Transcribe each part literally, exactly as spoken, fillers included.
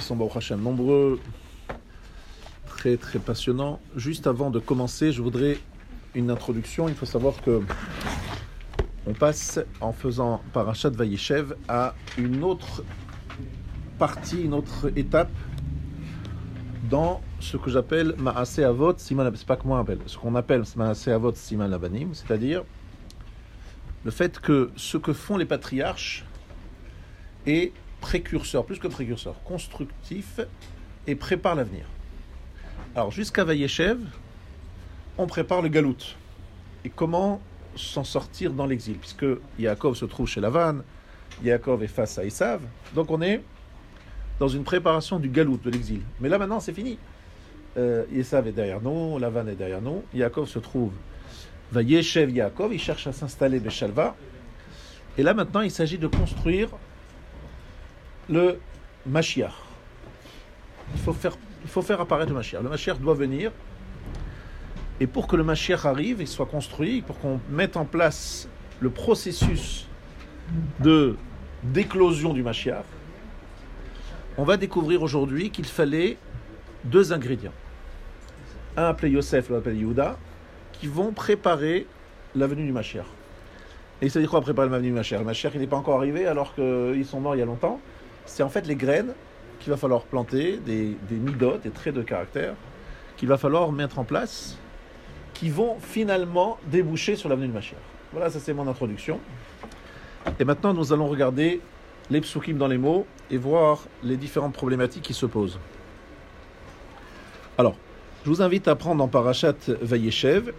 sont Baruch Hashem nombreux, très très passionnants. Juste avant de commencer, je voudrais une introduction. Il faut savoir que on passe en faisant Parashat Vayeshev à une autre partie, une autre étape dans ce que j'appelle Maaseh Avot Siman, c'est pas que moi appelle, ce qu'on appelle Maaseh Avot Siman Labanim, c'est-à-dire le fait que ce que font les patriarches est précurseur, plus que précurseur, constructif et prépare l'avenir. Alors jusqu'à Vayeshev, on prépare le galout. Et comment s'en sortir dans l'exil, puisque Yaakov se trouve chez Lavan, Yaakov est face à Esav, donc on est dans une préparation du galout, de l'exil. Mais là maintenant c'est fini. Euh, Esav est derrière nous, Lavan est derrière nous, Yaakov se trouve Vayeshev Yaakov, il cherche à s'installer de Shalva, et là maintenant il s'agit de construire le Mashiach. Il faut faire, il faut faire apparaître le Mashiach. Le Mashiach doit venir. Et pour que le Mashiach arrive et soit construit, pour qu'on mette en place le processus de d'éclosion du Mashiach, on va découvrir aujourd'hui qu'il fallait deux ingrédients. Un appelé Yosef, l'autre appelé Yehuda, qui vont préparer la venue du Mashiach. Et c'est-à-dire quoi préparer la venue du Mashiach? Le Mashiach, il n'est pas encore arrivé alors qu'ils sont morts il y a longtemps. C'est en fait les graines qu'il va falloir planter, des, des midot, des traits de caractère, qu'il va falloir mettre en place, qui vont finalement déboucher sur l'avenue du Mashiach. Voilà, ça c'est mon introduction. Et maintenant, nous allons regarder les psukim dans les mots et voir les différentes problématiques qui se posent. Alors, je vous invite à prendre en Parashat Vayeshev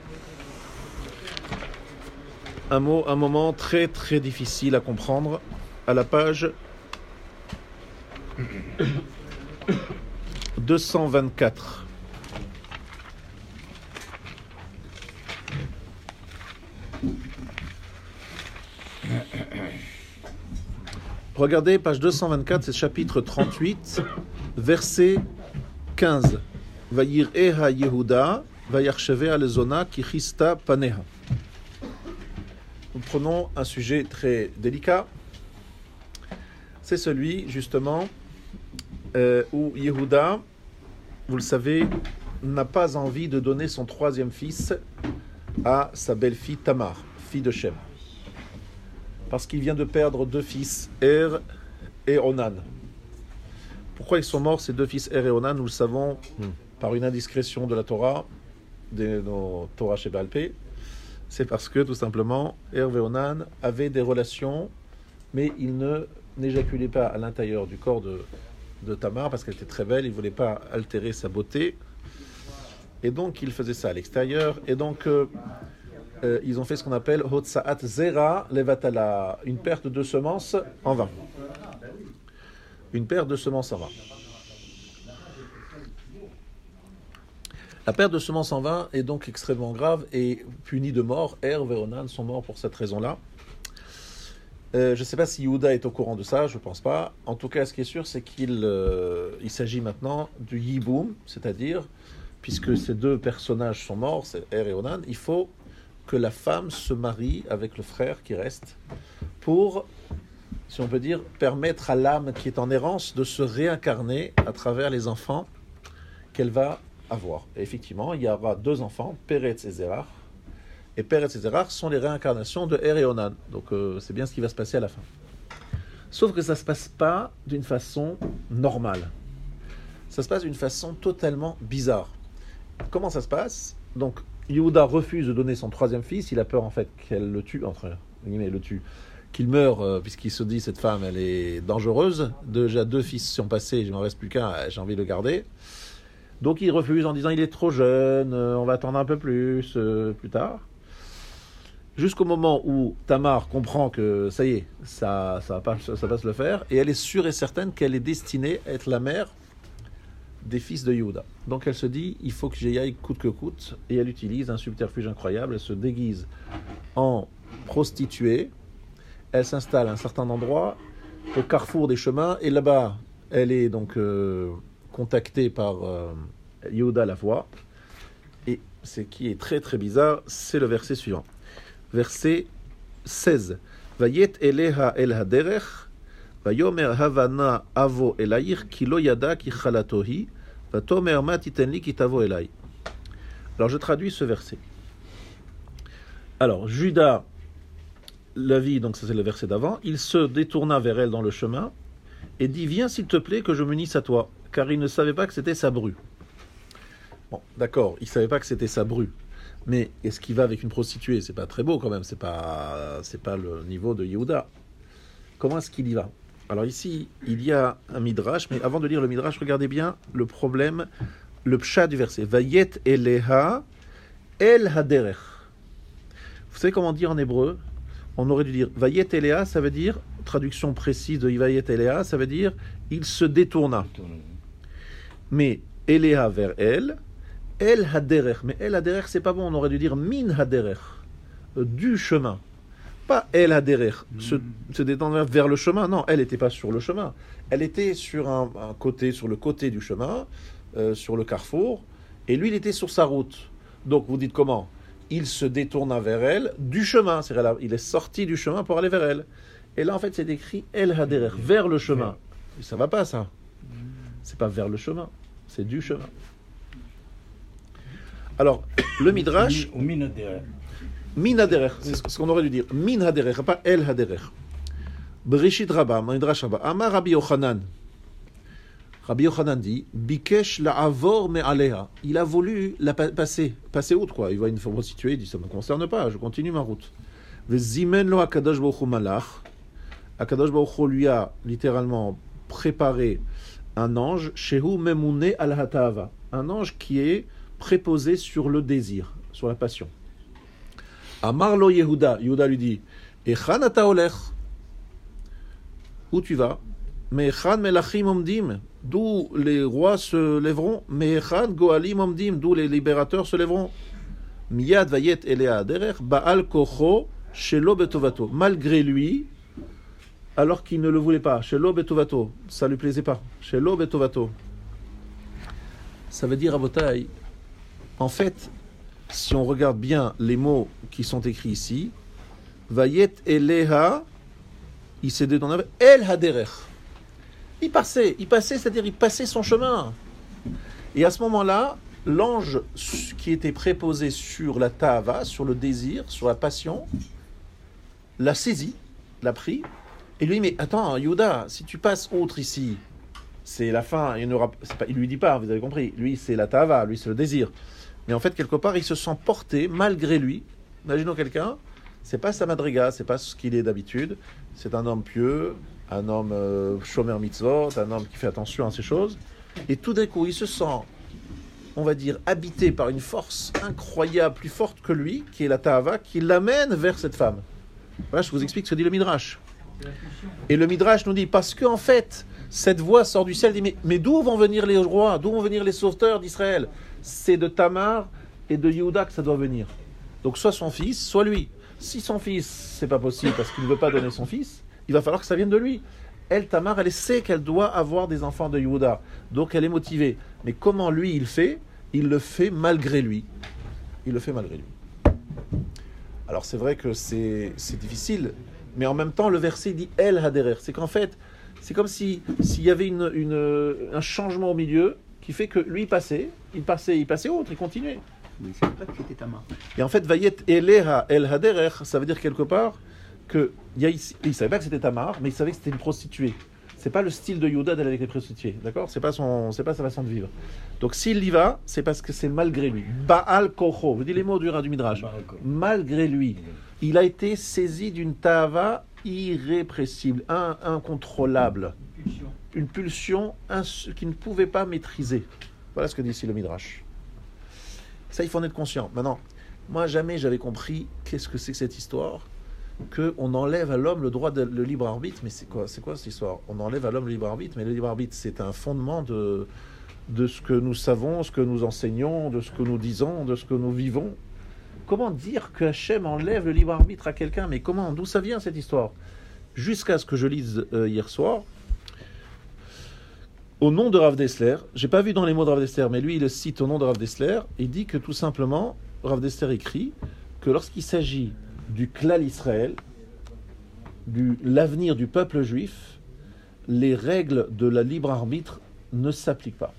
un mot, un moment très très difficile à comprendre, à la page deux cent vingt-quatre. Regardez, page deux cent vingt-quatre, c'est chapitre trente-huit, verset quinze. Vayir eha Yehuda, vayarcheve alezona ki chista paneha. Nous prenons un sujet très délicat. C'est celui, justement, euh, où Yehuda, vous le savez, n'a pas envie de donner son troisième fils à sa belle-fille Tamar, fille de Shem. Parce qu'il vient de perdre deux fils, Er et Onan. Pourquoi ils sont morts, ces deux fils, Er et Onan? Nous le savons hmm. par une indiscrétion de la Torah, de nos Torah chez Baal Pé. C'est parce que, tout simplement, Er et Onan avaient des relations, mais ils ne n'éjaculaient pas à l'intérieur du corps de, de Tamar, parce qu'elle était très belle, ils ne voulaient pas altérer sa beauté. Et donc, ils faisaient ça à l'extérieur. Et donc... Euh, Euh, ils ont fait ce qu'on appelle Hotsaat Zera Levatala, une perte de semences en vain. Une perte de semences en vain. La perte de semences en vain est donc extrêmement grave et punie de mort. Er et Onan sont morts pour cette raison-là. Euh, je ne sais pas si Yehuda est au courant de ça, je ne pense pas. En tout cas, ce qui est sûr, c'est qu'il euh, il s'agit maintenant du Yiboum, c'est-à-dire, puisque ces deux personnages sont morts, c'est Er et Onan, il faut que la femme se marie avec le frère qui reste pour, si on peut dire, permettre à l'âme qui est en errance de se réincarner à travers les enfants qu'elle va avoir. Et effectivement, il y aura deux enfants, Peretz et Zerach. Et Peretz et Zerach sont les réincarnations de Er et Onan. Donc euh, c'est bien ce qui va se passer à la fin. Sauf que ça ne se passe pas d'une façon normale. Ça se passe d'une façon totalement bizarre. Comment ça se passe? Donc, Yehuda refuse de donner son troisième fils, il a peur en fait qu'elle le tue, entre guillemets, le tue, qu'il meure, euh, puisqu'il se dit cette femme elle est dangereuse, déjà deux fils sont passés, il ne m'en reste plus qu'un, j'ai envie de le garder. Donc il refuse en disant il est trop jeune, euh, on va attendre un peu plus, euh, plus tard. Jusqu'au moment où Tamar comprend que ça y est, ça, ça, va pas, ça va se le faire, et elle est sûre et certaine qu'elle est destinée à être la mère des fils de Yehuda. Donc elle se dit, il faut que j'y aille coûte que coûte, et elle utilise un subterfuge incroyable, elle se déguise en prostituée, elle s'installe à un certain endroit, au carrefour des chemins, et là-bas, elle est donc euh, contactée par euh, Yehuda la voix, et ce qui est très très bizarre, c'est le verset suivant. Verset seize. Vayet eleha el haderech, Vayomer Havana Avo Elaïr Kilo Yada Ki Chalatohi Vatomer Ma Titenli Kitavo Elaï. Alors je traduis ce verset. Alors Judas la vit, donc ça c'est le verset d'avant, il se détourna vers elle dans le chemin et dit viens s'il te plaît que je m'unisse à toi, car il ne savait pas que c'était sa bru. Bon, d'accord, il ne savait pas que c'était sa bru. Mais est-ce qu'il va avec une prostituée? C'est pas très beau quand même, c'est pas, c'est pas le niveau de Yehuda. Comment est-ce qu'il y va? Alors ici, il y a un midrash, mais avant de lire le midrash, regardez bien le problème, le pshat du verset. Vayet eleha el haderech. Vous savez comment on dit en hébreu? On aurait dû dire Vayet eleha, ça veut dire, traduction précise de Vayet eleha, ça veut dire il se détourna. Mais eleha vers elle, El haderech, mais El haderech c'est pas bon, on aurait dû dire Min haderech, du chemin. Pas El haderech, mmh. se, se détendre vers le chemin, non, elle n'était pas sur le chemin. Elle était sur un, un côté, sur le côté du chemin, euh, sur le carrefour, et lui il était sur sa route. Donc vous dites comment? Il se détourna vers elle du chemin, c'est-à-dire il est sorti du chemin pour aller vers elle. Et là en fait c'est écrit El haderech, vers le chemin. Et ça va pas ça. C'est pas vers le chemin, c'est du chemin. Alors, le midrash... Min haderech. Min haderech, c'est ce qu'on aurait dû dire. Min haderech, pas el haderech. Bereshit Rabbah, midrash Rabbah. Amar Rabbi Yochanan. Rabbi Yochanan dit, Bikesh la'avor me'aleha. Il a voulu la pa- passer. Passer outre, quoi. Il voit une prostituée, il dit, ça ne me concerne pas, je continue ma route. Vezimen lo hakadosh baruch hu malach. Hakadosh baruch hu lui a littéralement préparé un ange, shehu memune al hatava. Un ange qui est préposé sur le désir, sur la passion. Amarlo Yehuda, Yehuda lui dit, Echan ata olech, où tu vas? Me'echan melachim omdim, d'où les rois se lèveront? Me'echan goalim omdim, d'où les libérateurs se lèveront? Miyad vayet elea derech, ba'al kocho, shelo betovato. Malgré lui, alors qu'il ne le voulait pas, shelo betovato, ça lui plaisait pas, shelo betovato. Ça veut dire à Botaï, en fait, si on regarde bien les mots qui sont écrits ici, Vayet eleha, il s'est détourné, el haderech. Il passait, il passait, c'est-à-dire il passait son chemin. Et à ce moment-là, l'ange qui était préposé sur la tava, sur le désir, sur la passion, l'a saisi, l'a pris, et lui dit, mais attends, Yehuda, si tu passes autre ici, c'est la fin, il ne il lui dit pas, vous avez compris, lui c'est la tava, lui c'est le désir. Mais en fait, quelque part, il se sent porté, malgré lui. Imaginons quelqu'un, c'est pas sa madriga, c'est pas ce qu'il est d'habitude. C'est un homme pieux, un homme euh, shomer mitzvot, un homme qui fait attention à ces choses. Et tout d'un coup, il se sent, on va dire, habité par une force incroyable, plus forte que lui, qui est la ta'ava, qui l'amène vers cette femme. Voilà, je vous explique ce que dit le Midrash. Et le Midrash nous dit, parce qu'en fait, cette voix sort du ciel, dit, mais, mais d'où vont venir les rois, d'où vont venir les sauveteurs d'Israël? C'est de Tamar et de Yehuda que ça doit venir. Donc soit son fils, soit lui. Si son fils, c'est pas possible parce qu'il ne veut pas donner son fils, il va falloir que ça vienne de lui. Elle, Tamar, elle sait qu'elle doit avoir des enfants de Yehuda. Donc elle est motivée. Mais comment lui, il fait? Il le fait malgré lui. Il le fait malgré lui. Alors c'est vrai que c'est, c'est difficile, mais en même temps, le verset dit « El haderer ». C'est qu'en fait, c'est comme si, s'il y avait une, une, un changement au milieu qui fait que lui, il passait, il passait, il passait autre, il continuait. Mais il ne savait pas que c'était Tamar. Et en fait, Vayet eleha el haderer, ça veut dire quelque part que il y a ici, il savait pas que c'était Tamar, mais il savait que c'était une prostituée. C'est pas le style de Yehuda d'aller avec les prostituées, d'accord? C'est pas son, c'est pas sa façon de vivre. Donc s'il y va, c'est parce que c'est malgré lui. Baal kocho, vous dites les mots du, du Midrash. Malgré lui, il a été saisi d'une tava irrépressible, un, incontrôlable, une pulsion ins- qu'il ne pouvait pas maîtriser. Voilà ce que dit ici le Midrash. Ça, il faut en être conscient. Maintenant, moi, jamais j'avais compris qu'est-ce que c'est que cette histoire, qu'on enlève à l'homme le droit de le libre arbitre. Mais c'est quoi, c'est quoi cette histoire? On enlève à l'homme le libre arbitre, mais le libre arbitre, c'est un fondement de, de ce que nous savons, ce que nous enseignons, de ce que nous disons, de ce que nous vivons. Comment dire que Hachem enlève le libre arbitre à quelqu'un? Mais comment? D'où ça vient cette histoire? Jusqu'à ce que je lise euh, hier soir, au nom de Rav Dessler, j'ai pas vu dans les mots de Rav Dessler, mais lui il le cite au nom de Rav Dessler, il dit que tout simplement, Rav Dessler écrit que lorsqu'il s'agit du Klal Israël, de l'avenir du peuple juif, les règles de la libre arbitre ne s'appliquent pas.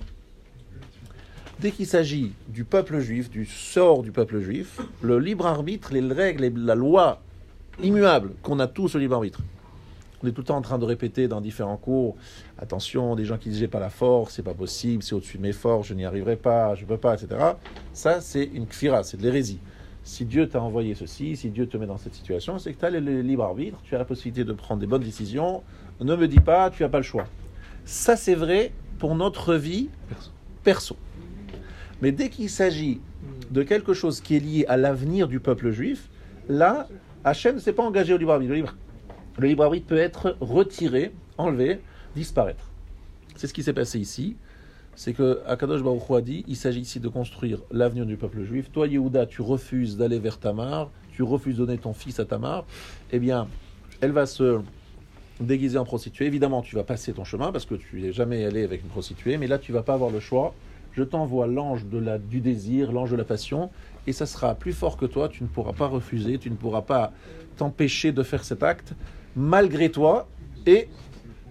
Dès qu'il s'agit du peuple juif, du sort du peuple juif, le libre arbitre, les règles et la loi immuable qu'on a tous au libre arbitre. On est tout le temps en train de répéter dans différents cours, attention, des gens qui disent j'ai pas la force, c'est pas possible, c'est au-dessus de mes forces, je n'y arriverai pas, je peux pas, et cetera. Ça, c'est une kfira, c'est de l'hérésie. Si Dieu t'a envoyé ceci, si Dieu te met dans cette situation, c'est que tu as le, le libre arbitre, tu as la possibilité de prendre des bonnes décisions. Ne me dis pas, tu n'as pas le choix. Ça, c'est vrai pour notre vie perso. perso. Mais dès qu'il s'agit de quelque chose qui est lié à l'avenir du peuple juif, là, Hachem ne s'est pas engagé au libre arbitre. Le libre, le libre arbitre peut être retiré, enlevé, disparaître. C'est ce qui s'est passé ici. C'est que Akadosh Baruch Hu a dit, il s'agit ici de construire l'avenir du peuple juif. Toi, Yehuda, tu refuses d'aller vers Tamar, tu refuses de donner ton fils à Tamar. Eh bien, elle va se déguiser en prostituée. Évidemment, tu vas passer ton chemin parce que tu n'es jamais allé avec une prostituée, mais là, tu ne vas pas avoir le choix. Je t'envoie l'ange de la, du désir, l'ange de la passion, et ça sera plus fort que toi. Tu ne pourras pas refuser, tu ne pourras pas t'empêcher de faire cet acte malgré toi. Et pourquoi ?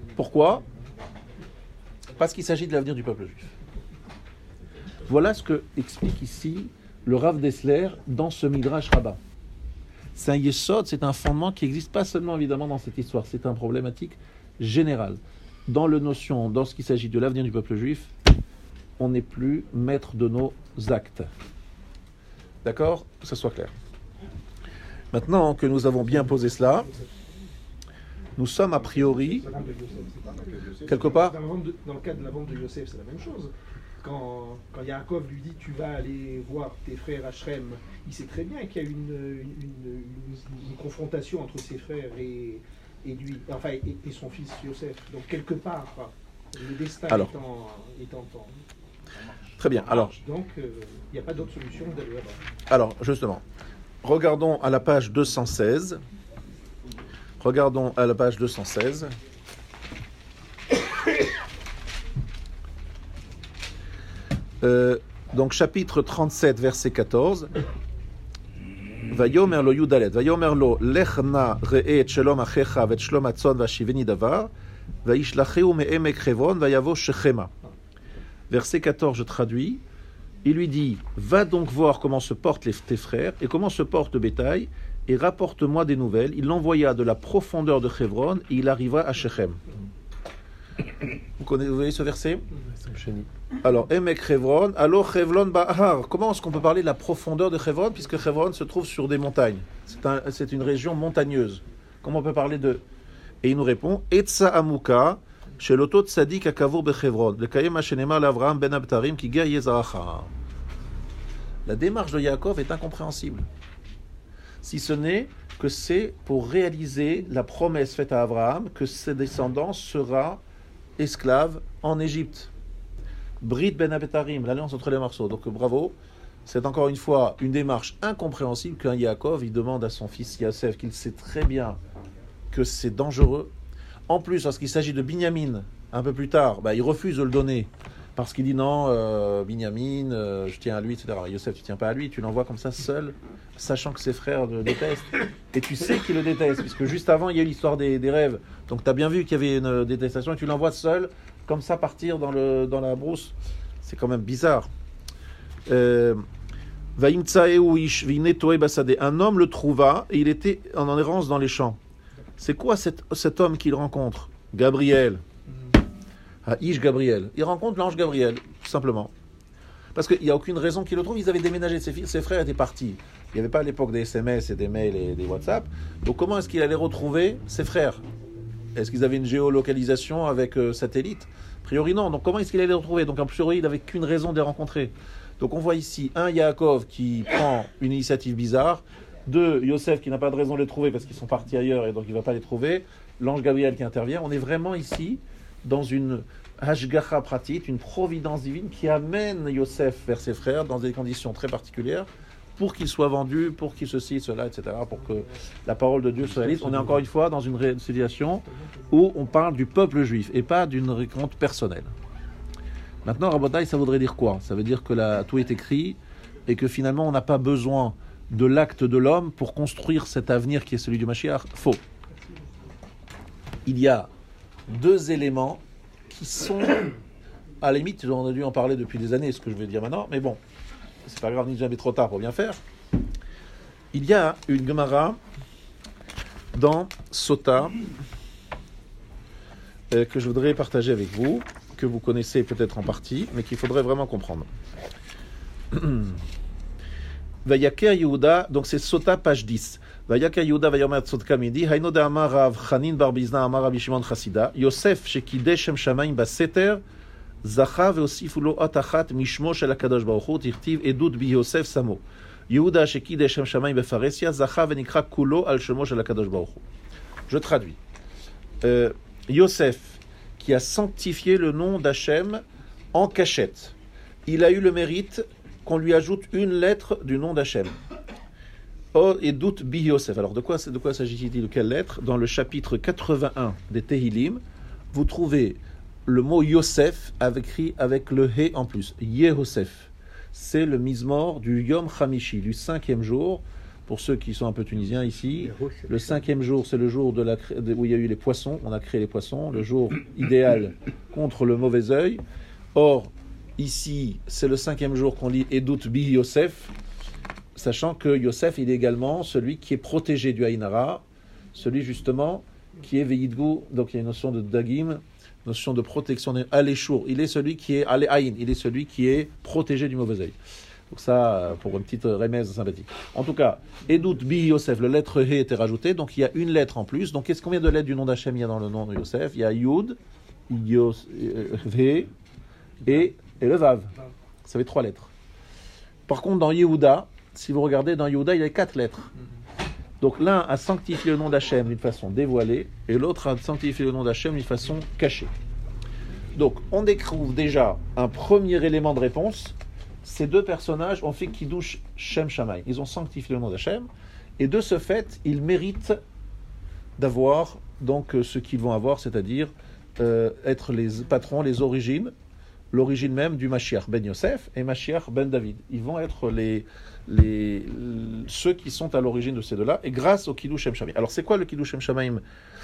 Parce qu'il s'agit de l'avenir du peuple juif. Voilà ce que explique ici le Rav Dessler dans ce Midrash Rabbah. C'est un yesod, c'est un fondement qui n'existe pas seulement évidemment dans cette histoire, c'est un problématique générale. Dans le notion, dans ce qui s'agit de l'avenir du peuple juif, on n'est plus maître de nos actes. D'accord ? Que ça soit clair. Maintenant que nous avons bien posé cela, nous sommes a priori, quelque part... Dans, la vente de, dans le cas de la vente de Yosef, c'est la même chose. Quand, quand Yaakov lui dit « tu vas aller voir tes frères à Shrem », il sait très bien qu'il y a une, une, une, une confrontation entre ses frères et, et lui, enfin, et, et son fils Yosef. Donc quelque part, le destin Alors, est en, est en temps. Très bien. Alors, donc il euh, n'y a pas d'autre solution d'aller là-bas. Alors, justement, regardons à la page deux cent seize. Regardons à la page deux cent seize. Euh, donc, chapitre trente-sept, verset quatorze. Vayomer lo yudalet. Vayomer lo lechna re'e et shalom achecha vet shlom atzon vashiveni davar. Vaishlacheu me'emek chevron vayavo shechema. Verset quatorze, je traduis. Il lui dit, va donc voir comment se portent les, tes frères et comment se porte le bétail et rapporte-moi des nouvelles. Il l'envoya de la profondeur de Chevron et il arriva à Shechem. Vous connaissez, vous voyez ce verset ? Alors, Emek Chevron, alors Chevron Bahar. Comment est-ce qu'on peut parler de la profondeur de Chevron puisque Chevron se trouve sur des montagnes ? C'est, un, c'est une région montagneuse. Comment on peut parler de... Et il nous répond, Etsa Amuka, chez l'auto tzadik akavur bechevron, le kayem hashenema l'Avraham ben abtarim ki ger yezaracha. La démarche de Yaakov est incompréhensible. Si ce n'est que c'est pour réaliser la promesse faite à Abraham que ses descendants sera esclaves en Égypte. Brit ben abtarim, l'alliance entre les morceaux. Donc bravo. C'est encore une fois une démarche incompréhensible qu'un Yaakov il demande à son fils Yosef, qu'il sait très bien que c'est dangereux. En plus, lorsqu'il s'agit de Binyamin, un peu plus tard, bah, il refuse de le donner. Parce qu'il dit non, euh, Binyamin, euh, je tiens à lui, et cetera. Yosef, tu ne tiens pas à lui, tu l'envoies comme ça seul, sachant que ses frères le détestent. Et tu sais qu'il le déteste, puisque juste avant, il y a eu l'histoire des, des rêves. Donc tu as bien vu qu'il y avait une détestation, et tu l'envoies seul, comme ça, partir dans, le, dans la brousse. C'est quand même bizarre. Euh, Un homme le trouva, et il était en errance dans les champs. C'est quoi cet, cet homme qu'il rencontre ? Gabriel. Haïch Gabriel. Il rencontre l'ange Gabriel, tout simplement. Parce qu'il n'y a aucune raison qu'il le trouve. Ils avaient déménagé, ses, filles, ses frères étaient partis. Il n'y avait pas à l'époque des S M S et des mails et des WhatsApp. Donc comment est-ce qu'il allait retrouver ses frères ? Est-ce qu'ils avaient une géolocalisation avec euh, satellite ? A priori non. Donc comment est-ce qu'il allait les retrouver ? Donc a priori il n'avait qu'une raison de les rencontrer. Donc on voit ici un Yaakov qui prend une initiative bizarre. Deux, Yosef qui n'a pas de raison de les trouver parce qu'ils sont partis ailleurs et donc il ne va pas les trouver. L'ange Gabriel qui intervient. On est vraiment ici dans une hashgacha pratique, une providence divine qui amène Yosef vers ses frères dans des conditions très particulières pour qu'il soit vendu, pour qu'il ceci, cela, et cetera, pour que la parole de Dieu se réalise. On est encore une fois dans une ré- situation où on parle du peuple juif et pas d'une rencontre personnelle. Maintenant, Rabotai, ça voudrait dire quoi ? Ça veut dire que là, tout est écrit et que finalement on n'a pas besoin de l'acte de l'homme pour construire cet avenir qui est celui du Mashiach. Faux. Il y a deux éléments qui sont, à la limite, on a dû en parler depuis des années, ce que je vais dire maintenant, mais bon, c'est pas grave, ni jamais trop tard pour bien faire. Il y a une Gemara dans Sota euh, que je voudrais partager avec vous, que vous connaissez peut-être en partie, mais qu'il faudrait vraiment comprendre. Vayaker Yehuda, donc c'est Sota, page dix. Vayaker Yehuda, Vayomer Tzodka Midi, Hayno de Amar Rav Chanin Bar Bizna Amar Rabbi Shimon Chassida, Yosef Shekidesh Shem Shamayim Baseter, Zacha Veosifu Lo Atachat Mishmo Shel HaKadosh Baruch Hu, Tirtiv Edut Bi Yosef Samo. Yehuda Shekidesh Shem Shamayim Befaresia, Zacha Venikra Kulo Al Shemo Shel HaKadosh Baruch Hu. Je traduis. Euh, Yosef, qui a sanctifié le nom d'Hachem en cachette. Il a eu le mérite qu'on lui ajoute une lettre du nom d'Hachem. Oh, et doute bi Yosef. Alors, de quoi, de quoi s'agit-il? De quelle lettre? Dans le chapitre quatre-vingt-un des Tehilim, vous trouvez le mot Yosef écrit avec le He en plus. Yehosef. C'est le mizmor du Yom Chamishi, du cinquième jour. Pour ceux qui sont un peu tunisiens ici, le cinquième jour, c'est le jour de la, de, où il y a eu les poissons. On a créé les poissons, le jour idéal contre le mauvais œil. Or, ici, c'est le cinquième jour qu'on lit Edut bi Yosef, sachant que Yosef, il est également celui qui est protégé du Haïnara, celui justement qui est Veidgou, donc il y a une notion de Dagim, notion de protection, Aléchour. Il est celui qui est Aléhaïn, il est celui qui est protégé du mauvais œil. Donc ça, pour une petite remèze sympathique. En tout cas, Edut bi Yosef, le lettre He était rajoutée, donc il y a une lettre en plus. Donc qu'est-ce combien de lettres du nom d'Hachem il y a dans le nom de Yosef? Il y a Yud, Yos, He et, et le Vav. Ça fait trois lettres. Par contre, dans Yehuda, si vous regardez dans Yehuda, il y a quatre lettres. Donc l'un a sanctifié le nom d'Hachem d'une façon dévoilée, et l'autre a sanctifié le nom d'Hachem d'une façon cachée. Donc on découvre déjà un premier élément de réponse. Ces deux personnages ont fait Kiddush Shem Shamayim. Ils ont sanctifié le nom d'Hachem, et de ce fait, ils méritent d'avoir donc ce qu'ils vont avoir, c'est-à-dire euh, être les patrons, les origines, l'origine même du Mashiach ben Yosef et Mashiach ben David. Ils vont être les, les, ceux qui sont à l'origine de ces deux-là, et grâce au Kiddush Shem Shamayim. Alors c'est quoi le Kiddush Shem Shamayim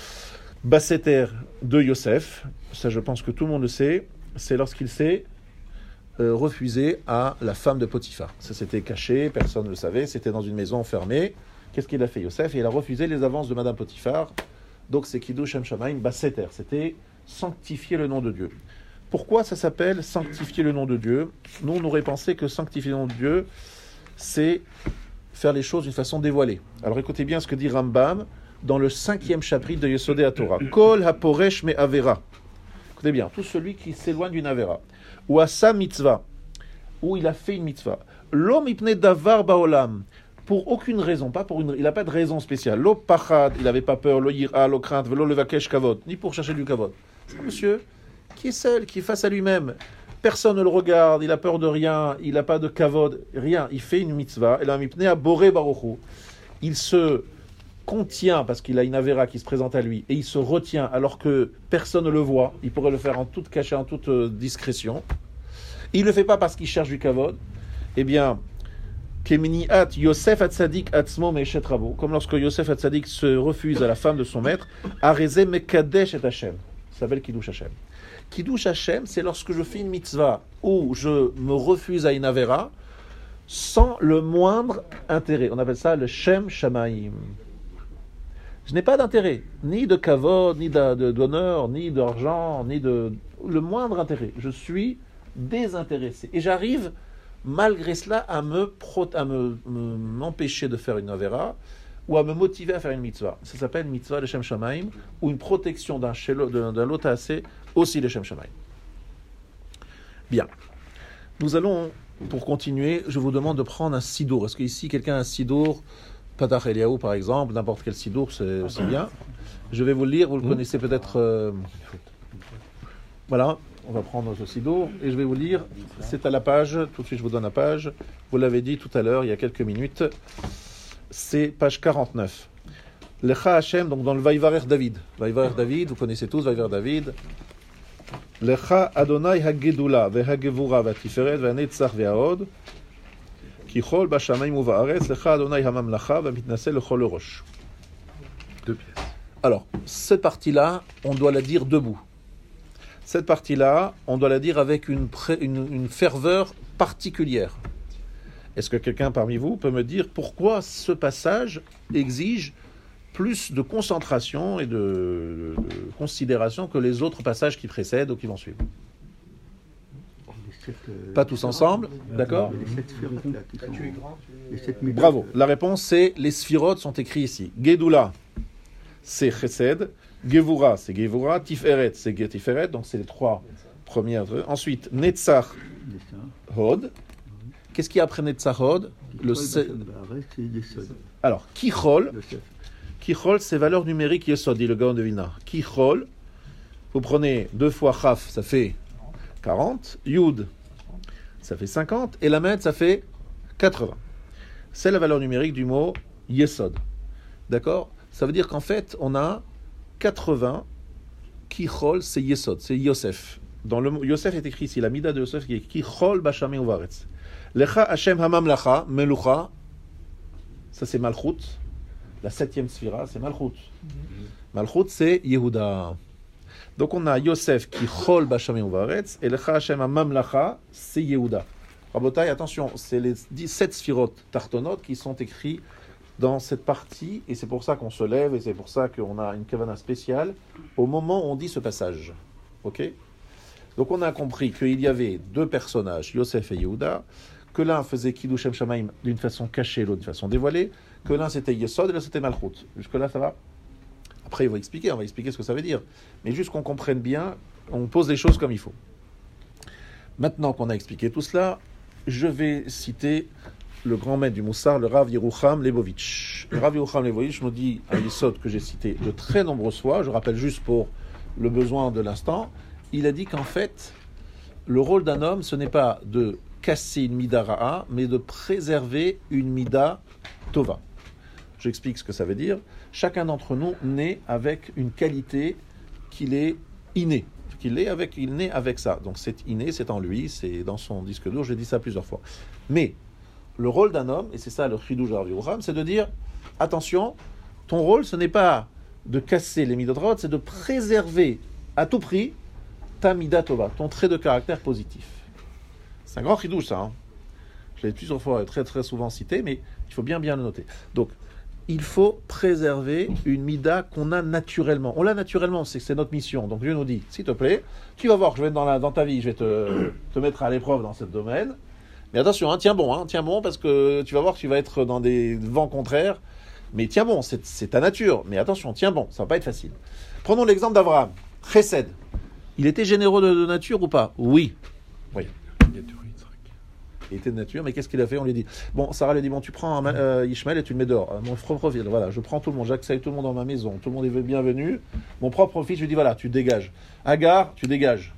Baseter de Yosef? Ça, je pense que tout le monde le sait. C'est lorsqu'il s'est euh, refusé à la femme de Potiphar. Ça s'était caché, personne ne le savait, c'était dans une maison fermée. Qu'est-ce qu'il a fait, Yosef? Il a refusé les avances de Madame Potiphar. Donc c'est Kiddush Shem Shamayim Baseter. C'était sanctifier le nom de Dieu. Pourquoi ça s'appelle sanctifier le nom de Dieu? Nous, on aurait pensé que sanctifier le nom de Dieu, c'est faire les choses d'une façon dévoilée. Alors écoutez bien ce que dit Rambam dans le cinquième chapitre de Yesodei HaTorah. Kol haporesh me avera. Écoutez bien, tout celui qui s'éloigne d'une avera. Ou asa mitzvah, où il a fait une mitzvah. L'homme ipne davar baolam. Pour aucune raison, pas pour une, il n'a pas de raison spéciale. Lo pachad, il n'avait pas peur, lo yira, lo crainte, velo levakesh kavod, ni pour chercher du kavod. C'est un monsieur qui est seul, qui est face à lui-même. Personne ne le regarde, il a peur de rien, il n'a pas de kavod, rien. Il fait une mitzvah, et la mipne a boré baruchu. Il se contient parce qu'il a une avéra qui se présente à lui, et il se retient alors que personne ne le voit. Il pourrait le faire en toute cachette, en toute euh, discrétion. Il ne le fait pas parce qu'il cherche du kavod. Eh bien, Keminiat Yosef Hatzadik Atzmo Meishet Rabo, comme lorsque Yosef Hatzadik se refuse à la femme de son maître, Areze Mekadesh et Hashem. Ça s'appelle Kiddush Hashem. Kiddush Hashem, c'est lorsque je fais une mitzvah où je me refuse à une avéra sans le moindre intérêt. On appelle ça le Shem Shamayim. Je n'ai pas d'intérêt, ni de kavod, ni de, de, d'honneur, ni d'argent, ni de le moindre intérêt. Je suis désintéressé. Et j'arrive, malgré cela, à me, pro, à me, me m'empêcher de faire une avéra ou à me motiver à faire une mitzvah. Ça s'appelle mitzvah de Shem Shamayim, ou une protection d'un, d'un, d'un lotassé, aussi de Shem Shamayim. Bien. Nous allons, pour continuer, je vous demande de prendre un sidour. Est-ce qu'ici, quelqu'un a un sidour? Patach Eliaou, par exemple, n'importe quel sidour, c'est, c'est bien. Je vais vous le lire, vous le connaissez peut-être. Euh... Voilà, on va prendre ce sidour et je vais vous lire. C'est à la page, tout de suite je vous donne la page. Vous l'avez dit tout à l'heure, il y a quelques minutes. C'est page quarante-neuf. Lecha Hashem, donc dans le Vaïvarer David. Vaïvarer David, vous connaissez tous Vaïvarer David. Lecha Adonai Hagedula, Vehagevura, Vatiferet, Vanetzach, Vehaod. Kichol Bashamayim Uvaaretz, Lecha Adonai Hamamlacha, Vamitnasel Lechol Rosh. Deux pièces. Alors, cette partie-là, on doit la dire debout. Cette partie-là, on doit la dire avec une, pré- une, une ferveur particulière. Est-ce que quelqu'un parmi vous peut me dire pourquoi ce passage exige plus de concentration et de, de, de considération que les autres passages qui précèdent ou qui vont suivre? Sept, euh, Pas tous ensemble, d'accord? Les sept sphirotes, là, qui Là, sont- tu es grand, tu es- les sept midot, Bravo. euh, La réponse, c'est les sphirotes sont écrits ici. Gedoula, c'est Chesed. Gevura, c'est Gevura. Tiferet, c'est Tiferet. Donc, c'est les trois premières. Ensuite, Netzach, les sept. Hod. Qu'est-ce qu'il y a après Netzach Hod? Le Kol se- Basham Ba'aretz, c'est Yesod. Alors, Kichol. Le Sef. Kichol, c'est valeur numérique Yesod, dit le Gaon de Vilna. Kichol, vous prenez deux fois Chaf, ça fait quarante. Yud, ça fait cinquante. Et Lamed, ça fait quatre-vingts. C'est la valeur numérique du mot Yesod. D'accord? Ça veut dire qu'en fait, on a quatre-vingts. Kichol, c'est Yesod, c'est Yosef. Dans le mot Yosef est écrit ici, la mida de Yosef qui est Kichol Bashame Uvaretz. Lecha Hashem Hamamlacha, Melucha, ça c'est Malchut. La septième sphira, c'est Malchut. Malchut, c'est Yehuda. Donc on a Yosef qui chol b'Hashem uvaretz et Lecha Hashem Hamamlacha, c'est Yehuda. Rabotai, attention, c'est les dix-sept sphirotes tartonotes qui sont écrits dans cette partie et c'est pour ça qu'on se lève et c'est pour ça qu'on a une kavana spéciale au moment où on dit ce passage. Ok? Donc on a compris qu'il y avait deux personnages, Yosef et Yehuda, que l'un faisait Kiddush Shem Shamaim d'une façon cachée, l'autre d'une façon dévoilée, que l'un c'était Yesod et l'autre c'était Malchut. Jusque-là, ça va? Après, il va expliquer, on va expliquer ce que ça veut dire. Mais juste qu'on comprenne bien, on pose les choses comme il faut. Maintenant qu'on a expliqué tout cela, je vais citer le grand maître du Moussar, le Rav Yerucham Lebovitch. Le Rav Yerucham Lebovitch nous dit un Yesod que j'ai cité de très nombreuses fois, je rappelle juste pour le besoin de l'instant, il a dit qu'en fait, le rôle d'un homme, ce n'est pas de casser une mida ra'a, mais de préserver une mida tova. J'explique ce que ça veut dire. Chacun d'entre nous naît avec une qualité qu'il est inné. Qu'il est avec, il naît avec ça. Donc c'est inné, c'est en lui, c'est dans son disque dur, j'ai dit ça plusieurs fois. Mais le rôle d'un homme, et c'est ça le chidouj Rav Yerucham, c'est de dire, attention, ton rôle, ce n'est pas de casser les midot, c'est de préserver à tout prix ta mida tova, ton trait de caractère positif. C'est un grand chidouj, ça. Hein. Je l'ai plusieurs fois, très très souvent cité, mais il faut bien bien le noter. Donc, il faut préserver une mida qu'on a naturellement. On l'a naturellement, c'est, c'est notre mission. Donc Dieu nous dit, s'il te plaît, tu vas voir, je vais être dans, la, dans ta vie, je vais te, te mettre à l'épreuve dans ce domaine. Mais attention, hein, tiens bon, hein, tiens bon, parce que tu vas voir que tu vas être dans des vents contraires. Mais tiens bon, c'est, c'est ta nature. Mais attention, tiens bon, ça va pas être facile. Prenons l'exemple d'Abraham. Chesed. Il était généreux de, de nature ou pas? Oui. Oui. Il était de nature, mais qu'est-ce qu'il a fait? On lui dit, bon, Sarah lui a dit, bon, tu prends un, euh, Ishmael et tu le mets dehors. Euh, mon propre fils, voilà, je prends tout le monde, j'accueille tout le monde dans ma maison, tout le monde est bienvenu. Mon propre fils, je lui dis, voilà, tu dégages. Agar, tu dégages.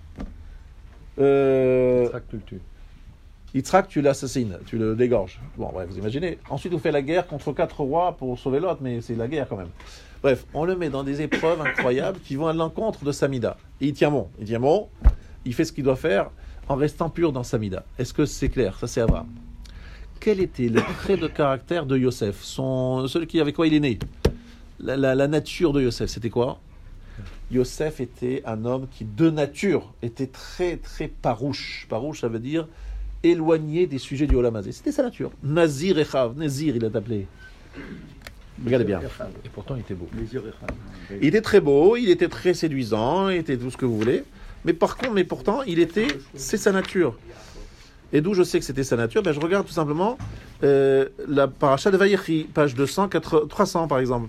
Euh, Yitzhak, tu le tues. Yitzhak, tu l'assassines, tu le dégorges. Bon, bref, vous imaginez. Ensuite, on fait la guerre contre quatre rois pour sauver l'autre, mais c'est la guerre quand même. Bref, on le met dans des épreuves incroyables qui vont à l'encontre de Samida. Et il tient bon, il tient bon, il fait ce qu'il doit faire en restant pur dans Samida. Est-ce que c'est clair? Ça, c'est Abraham. Quel était le trait de caractère de Yosef? Son, celui qui, avec quoi il est né? La, la, la nature de Yosef, c'était quoi? Yosef était un homme qui, de nature, était très, très parouche. Parouche, ça veut dire éloigné des sujets du Olam Hazé. C'était sa nature. Nazir Echav, Nazir, il a appelé. Regardez bien. Et pourtant, il était beau. Les yeux Echav. Il était très beau, il était très séduisant, il était tout ce que vous voulez. Mais par contre, mais pourtant, il était, c'est sa nature. Et d'où je sais que c'était sa nature, ben je regarde tout simplement euh, la paracha de Vayechi, page deux cent, trois cents par exemple.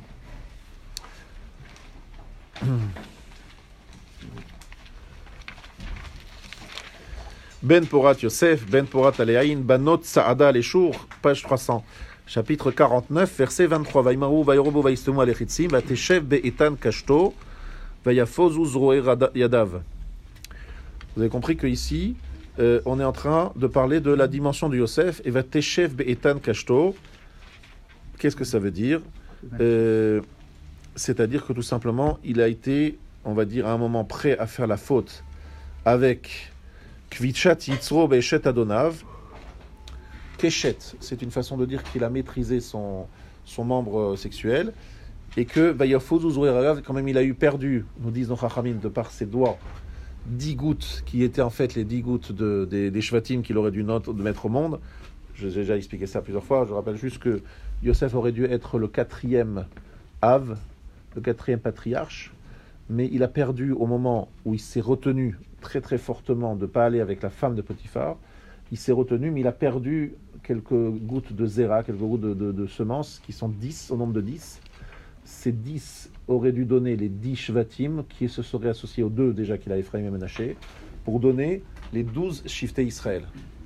Ben Porat Yosef, Ben Porat Aleaïn, Banot Saada Leshour, page trois cents. Chapitre quarante-neuf, verset vingt-trois. Vaimaru, Vairobo, Vaistomu Alechitzim, Vateshev Be'etan Kashto, Vayafozu Zroe Yadav. Vous avez compris qu'ici, euh, on est en train de parler de la dimension de Yosef. Et va Teshev Be'etan Kashto. Qu'est-ce que ça veut dire? euh, C'est-à-dire que tout simplement, il a été, on va dire, à un moment prêt à faire la faute avec Kvichat Yitzro Be'eshet Adonav. Keshet, c'est une façon de dire qu'il a maîtrisé son, son membre sexuel. et que Vayafouz Uzurerav, quand même il a eu perdu, nous disent nos Chachamim, de par ses doigts, dix gouttes qui étaient en fait les dix gouttes de, des, des Shvatim qu'il aurait dû note, de mettre au monde. Je vous ai déjà expliqué ça plusieurs fois. Je rappelle juste que Yosef aurait dû être le quatrième Av, le quatrième patriarche, mais il a perdu au moment où il s'est retenu très très fortement de ne pas aller avec la femme de Potiphar. Il s'est retenu, mais il a perdu quelques gouttes de zéra, quelques gouttes de, de, de semences, qui sont dix, au nombre de dix. Ces dix auraient dû donner les dix Shvatim, qui se seraient associés aux deux déjà qu'il a Ephraim et Menaché, pour donner les douze Shifté Israël.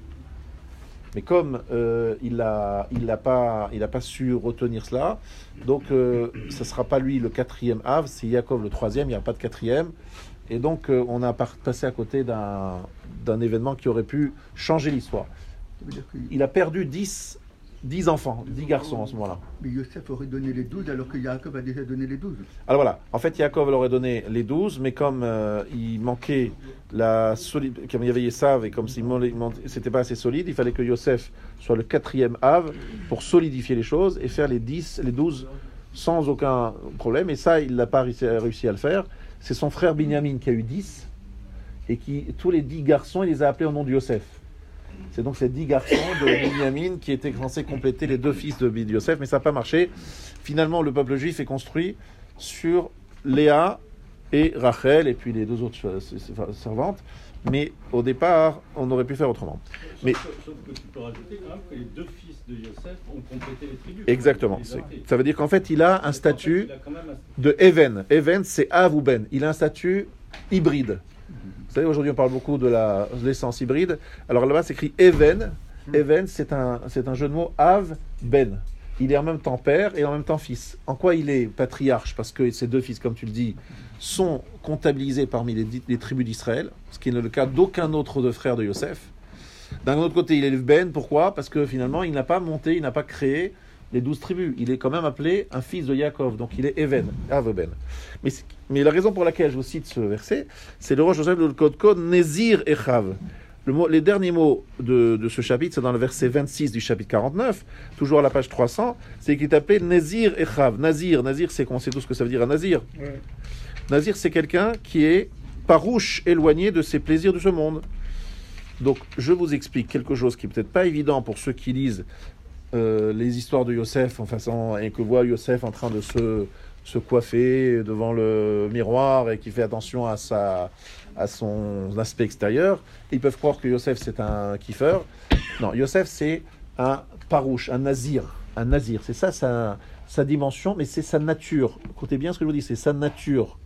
Mais comme euh, il n'a il n'a pas, il n'a pas su retenir cela, donc euh, ce ne sera pas lui le quatrième Av, c'est Yaakov le troisième, il n'y a pas de quatrième. Et donc euh, on a par- passé à côté d'un, d'un événement qui aurait pu changer l'histoire. Ça veut dire que Il a perdu dix, dix enfants, dix garçons en ce moment-là. mais Yosef aurait donné les douze alors que Yaakov a déjà donné les douze. Alors voilà, en fait Yaakov leur aurait donné les douze, mais comme euh, il manquait la solide, comme il y avait Esav et comme s'il c'était pas assez solide, il fallait que Yosef soit le quatrième Av pour solidifier les choses et faire les dix, les douze sans aucun problème. Et ça, il n'a pas réussi, réussi à le faire. C'est son frère Binyamin qui a eu dix et qui, tous les dix garçons, il les a appelés au nom de Yosef. C'est donc ces dix garçons de Binyamin qui étaient censés compléter les deux fils de Yosef, mais ça n'a pas marché. Finalement, le peuple juif est construit sur Léa et Rachel, et puis les deux autres servantes. Mais au départ, on aurait pu faire autrement. Sauf, Mais, sauf, sauf que tu peux rajouter quand même que les deux fils de Yosef ont complété les tribus. exactement. Les C'est- Afriques. ça veut dire qu'en fait, il a un En fait, statut il a quand même un- de Even. Even, c'est Av ou Ben. Il a un statut hybride. Vous savez, aujourd'hui, on parle beaucoup de la, de l'essence hybride. Alors là-bas, c'est écrit Even. Even, c'est un, c'est un jeu de mots Av, Ben. Il est en même temps père et en même temps fils. En quoi il est patriarche? Parce que ses deux fils, comme tu le dis, sont comptabilisés parmi les, dix- les tribus d'Israël, ce qui n'est le cas d'aucun autre de frère de Yosef. D'un autre côté, il est Ben. Pourquoi? Parce que finalement, il n'a pas monté, il n'a pas créé les douze tribus. Il est quand même appelé un fils de Yaakov. Donc il est Even, Av Ben. Mais, c'est- mais la raison pour laquelle je vous cite ce verset, c'est le Rosh Joseph de Kodko, Nézir Echav. Le mot, les derniers mots de, de ce chapitre, c'est dans le verset vingt-six du chapitre quarante-neuf, toujours à la page trois cents, c'est qu'il est appelé Nézir Echav. Nazir, Nazir, c'est qu'on sait tout ce que ça veut dire un Nazir. Ouais. Nazir, c'est quelqu'un qui est farouche, éloigné de ses plaisirs de ce monde. Donc, je vous explique quelque chose qui est peut-être pas évident pour ceux qui lisent euh, les histoires de Yosef en façon, et que voient Yosef en train de se, se coiffer devant le miroir et qui fait attention à, sa, à son aspect extérieur. Ils peuvent croire que Yosef, c'est un kiffeur. Non, Yosef, c'est un parouche, un nazir. Un nazir, c'est ça sa, sa dimension, mais c'est sa nature. Écoutez bien ce que je vous dis, c'est sa nature.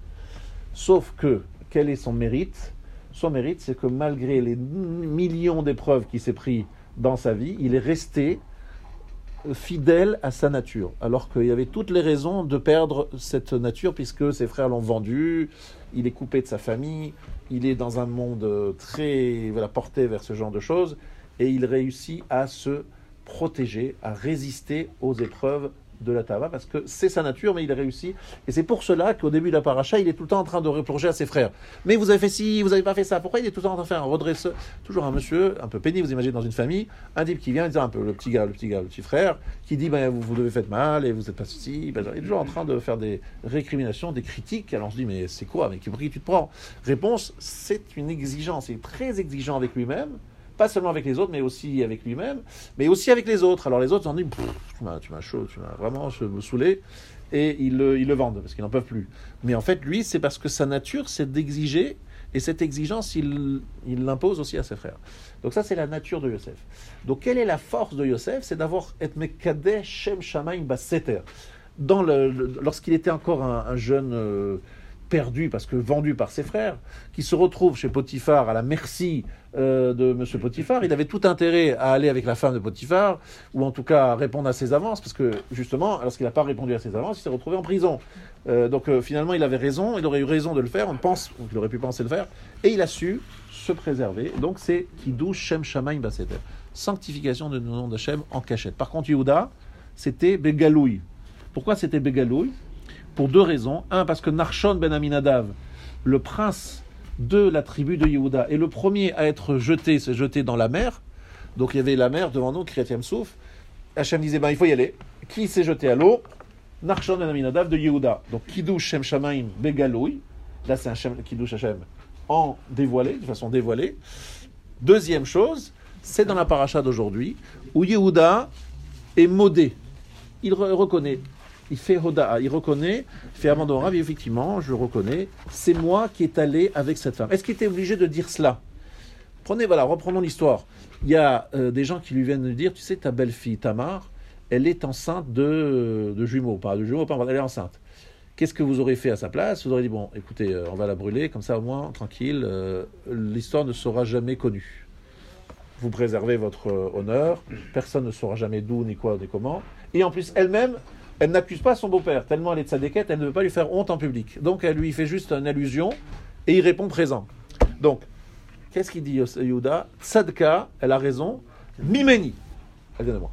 Sauf que, quel est son mérite? Son mérite, c'est que malgré les millions d'épreuves qu'il s'est pris dans sa vie, il est resté fidèle à sa nature, alors qu'il y avait toutes les raisons de perdre cette nature, puisque ses frères l'ont vendu, il est coupé de sa famille, il est dans un monde très voilà, porté vers ce genre de choses, et il réussit à se protéger, à résister aux épreuves de la Tava, parce que c'est sa nature, mais il a réussi. Et c'est pour cela qu'au début de la paracha, il est tout le temps en train de reprocher à ses frères. Mais vous avez fait ci, vous n'avez pas fait ça. Pourquoi il est tout le temps en train de faire un redresseur? Toujours un monsieur un peu pénible, vous imaginez, dans une famille, un type qui vient, disant un peu, le petit gars, le petit gars, le petit frère, qui dit, ben, vous, vous devez faire mal, et vous n'êtes pas ceci. Ben, il est toujours en train de faire des récriminations, des critiques. Alors on se dit, mais c'est quoi? Mais pour qui tu te prends? Réponse, c'est une exigence. Il est très exigeant avec lui-même. Pas seulement avec les autres, mais aussi avec lui-même, mais aussi avec les autres. Alors les autres en disent, tu m'as, tu m'as chaud, tu m'as vraiment me saoulé, et ils le, ils le vendent, parce qu'ils n'en peuvent plus. Mais en fait, lui, c'est parce que sa nature, c'est d'exiger, et cette exigence, il, il l'impose aussi à ses frères. Donc ça, c'est la nature de Yosef. Donc quelle est la force de Yosef? C'est d'avoir « et mekadeh shem shamayim baseter ». Dans le, le, lorsqu'il était encore un, un jeune... Euh, perdu parce que vendu par ses frères, qui se retrouve chez Potiphar à la merci euh, de monsieur Potiphar, il avait tout intérêt à aller avec la femme de Potiphar, ou en tout cas à répondre à ses avances, parce que justement, lorsqu'il n'a pas répondu à ses avances, il s'est retrouvé en prison. Euh, donc euh, finalement, il avait raison, il aurait eu raison de le faire, on pense, il aurait pu penser le faire, et il a su se préserver. Donc c'est Kiddush Shem Shamayim Baseter, sanctification de nom d'Hachem en cachette. Par contre, Yehuda, c'était Begaloui. Pourquoi c'était Begaloui? Pour deux raisons. Un, parce que Narshon ben Aminadav, le prince de la tribu de Yehuda, est le premier à être jeté, s'est jeté dans la mer. Donc il y avait la mer devant nous, Kriyat Yam Souf. Hachem disait, ben, il faut y aller. Qui s'est jeté à l'eau? Nachshon ben Aminadav de Yehuda. Donc Kiddush Shem Shamaim Begaloui. Là, c'est un Shem, Kiddush Hashem en dévoilé, de façon dévoilée. Deuxième chose, c'est dans la paracha d'aujourd'hui, où Yehuda est modé. Il re- reconnaît, il fait Hoda'a, il reconnaît, il fait Amandon Rav, effectivement, je reconnais, c'est moi qui est allé avec cette femme. Est-ce qu'il était obligé de dire cela? Prenez, voilà, reprenons l'histoire. Il y a euh, des gens qui lui viennent de dire, tu sais, ta belle-fille Tamar, elle est enceinte de, de jumeaux, pas de jumeaux, pas, elle est enceinte. Qu'est-ce que vous aurez fait à sa place? Vous aurez dit, bon, écoutez, euh, on va la brûler, comme ça au moins, tranquille, euh, l'histoire ne sera jamais connue. Vous préservez votre euh, honneur, personne ne saura jamais d'où, ni quoi, ni comment. Et en plus, elle-même, elle n'accuse pas son beau-père, tellement elle est de sa déquête, elle ne veut pas lui faire honte en public. Donc elle lui fait juste une allusion, et il répond présent. Donc, qu'est-ce qu'il dit Yehuda? Tzadka, elle a raison, Mimeni. Elle vient de moi.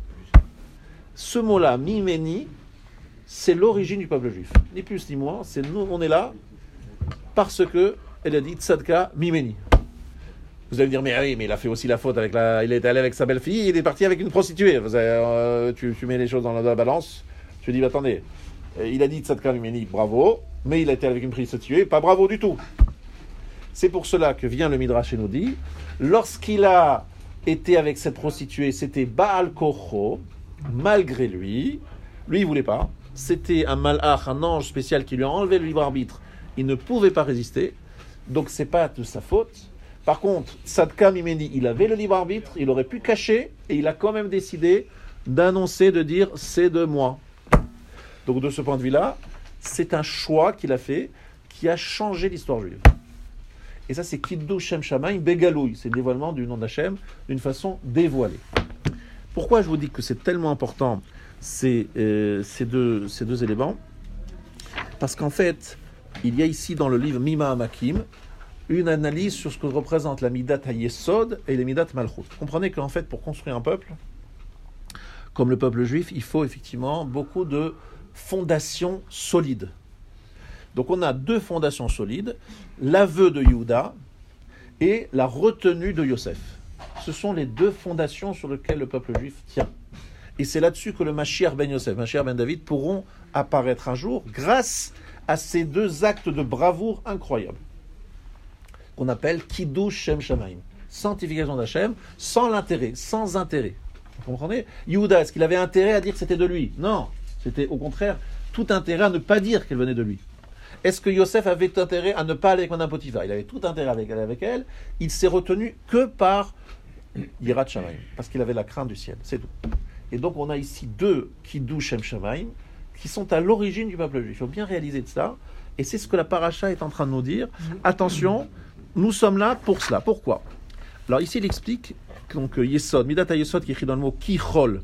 Ce mot-là, Mimeni, c'est l'origine du peuple juif. Ni plus ni moins, c'est nous, on est là parce que elle a dit Tzadka Mimeni. Vous allez me dire, mais oui, mais il a fait aussi la faute avec la. Il est allé avec sa belle-fille, il est parti avec une prostituée. Vous avez, euh, tu, tu mets les choses dans la, dans la balance, tu dis, bah, attendez, il a dit Tzadka Mimeni, bravo, mais il a été avec une prostituée, pas bravo du tout. C'est pour cela que vient le Midrash et nous dit, lorsqu'il a été avec cette prostituée, c'était Baal Kocho, malgré lui, lui il voulait pas. C'était un malach, un ange spécial qui lui a enlevé le libre arbitre. Il ne pouvait pas résister, donc c'est pas de sa faute. Par contre, Tzadka Mimeni, il avait le libre arbitre, il aurait pu cacher, et il a quand même décidé d'annoncer, de dire c'est de moi. Donc de ce point de vue-là, c'est un choix qu'il a fait, qui a changé l'histoire juive. Et ça, c'est Kiddush Shem Shamaim Begaloui, c'est le dévoilement du nom d'Hachem d'une façon dévoilée. Pourquoi je vous dis que c'est tellement important ces, euh, ces, deux, ces deux éléments? Parce qu'en fait, il y a ici dans le livre Mima Amakim une analyse sur ce que représente la Midat HaYesod et les Midat Malchut. Comprenez qu'en fait, pour construire un peuple, comme le peuple juif, il faut effectivement beaucoup de fondations solides. Donc on a deux fondations solides, l'aveu de Yehuda et la retenue de Yosef. Ce sont les deux fondations sur lesquelles le peuple juif tient. Et c'est là-dessus que le Mashiach ben Yosef, Mashiach ben David pourront apparaître un jour grâce à ces deux actes de bravoure incroyables qu'on appelle Kiddush Shem Shamaim, sanctification d'Hachem, sans l'intérêt, sans intérêt. Vous comprenez? Yehuda, est-ce qu'il avait intérêt à dire que c'était de lui? Non, c'était au contraire tout intérêt à ne pas dire qu'elle venait de lui. Est-ce que Yosef avait intérêt à ne pas aller avec Madame Potiphar? Il avait tout intérêt avec elle, avec elle. Il s'est retenu que par Yirat Shamaim, parce qu'il avait la crainte du ciel, c'est tout. Et donc on a ici deux Kiddush Shem Shamaim qui sont à l'origine du peuple juif. Il faut bien réaliser de ça, et c'est ce que la paracha est en train de nous dire. Attention, nous sommes là pour cela. Pourquoi? Alors ici il explique donc Yesod, Midat HaYesod qui est écrit dans le mot Kichol.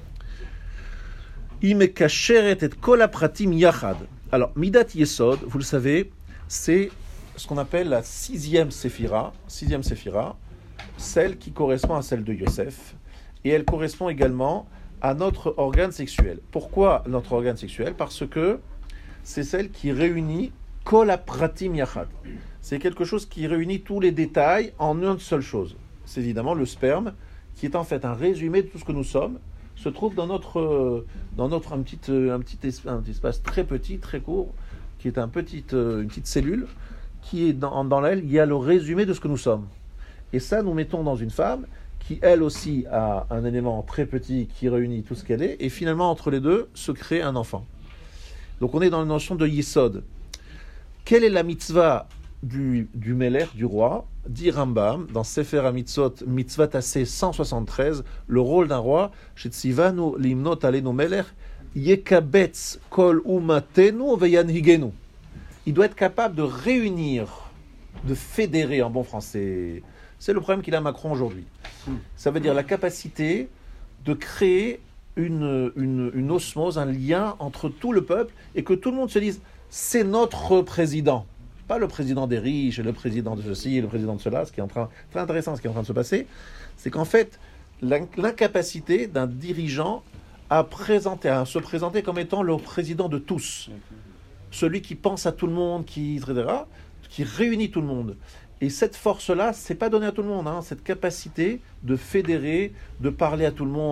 Imekasheret et kol hapratim yachad. Alors Midat Yesod, vous le savez, c'est ce qu'on appelle la sixième séphira, sixième séphira, celle qui correspond à celle de Yosef, et elle correspond également à notre organe sexuel. Pourquoi notre organe sexuel? Parce que c'est celle qui réunit kol hapratim yachad. C'est quelque chose qui réunit tous les détails en une seule chose. C'est évidemment le sperme, qui est en fait un résumé de tout ce que nous sommes, se trouve dans notre, dans notre un petit, un petit, un petit espace très petit, très court, qui est un petit, une petite cellule, qui est dans, dans laquelle il y a le résumé de ce que nous sommes. Et ça, nous mettons dans une femme qui, elle aussi, a un élément très petit qui réunit tout ce qu'elle est, et finalement, entre les deux, se crée un enfant. Donc on est dans la notion de Yesod. Quelle est la mitzvah du, du Meler, du roi? Dit Rambam, dans Sefer HaMitzvot, Mitzvah Tassé cent soixante-treize, le rôle d'un roi, Shetzivanu limnot alenu Meler, Yekabetz kol umatenu veyanhigenu. Il doit être capable de réunir, de fédérer en bon français. C'est le problème qu'il a Macron aujourd'hui. Ça veut dire la capacité de créer une, une, une osmose, un lien entre tout le peuple, et que tout le monde se dise, c'est notre président. Pas le président des riches, le président de ceci, le président de cela. Ce qui est en train, très intéressant, ce qui est en train de se passer, c'est qu'en fait, l'incapacité d'un dirigeant à, présenter, à se présenter comme étant le président de tous, celui qui pense à tout le monde, qui, et cetera, qui réunit tout le monde. Et cette force-là, c'est pas donné à tout le monde, hein, cette capacité de fédérer, de parler à tout le monde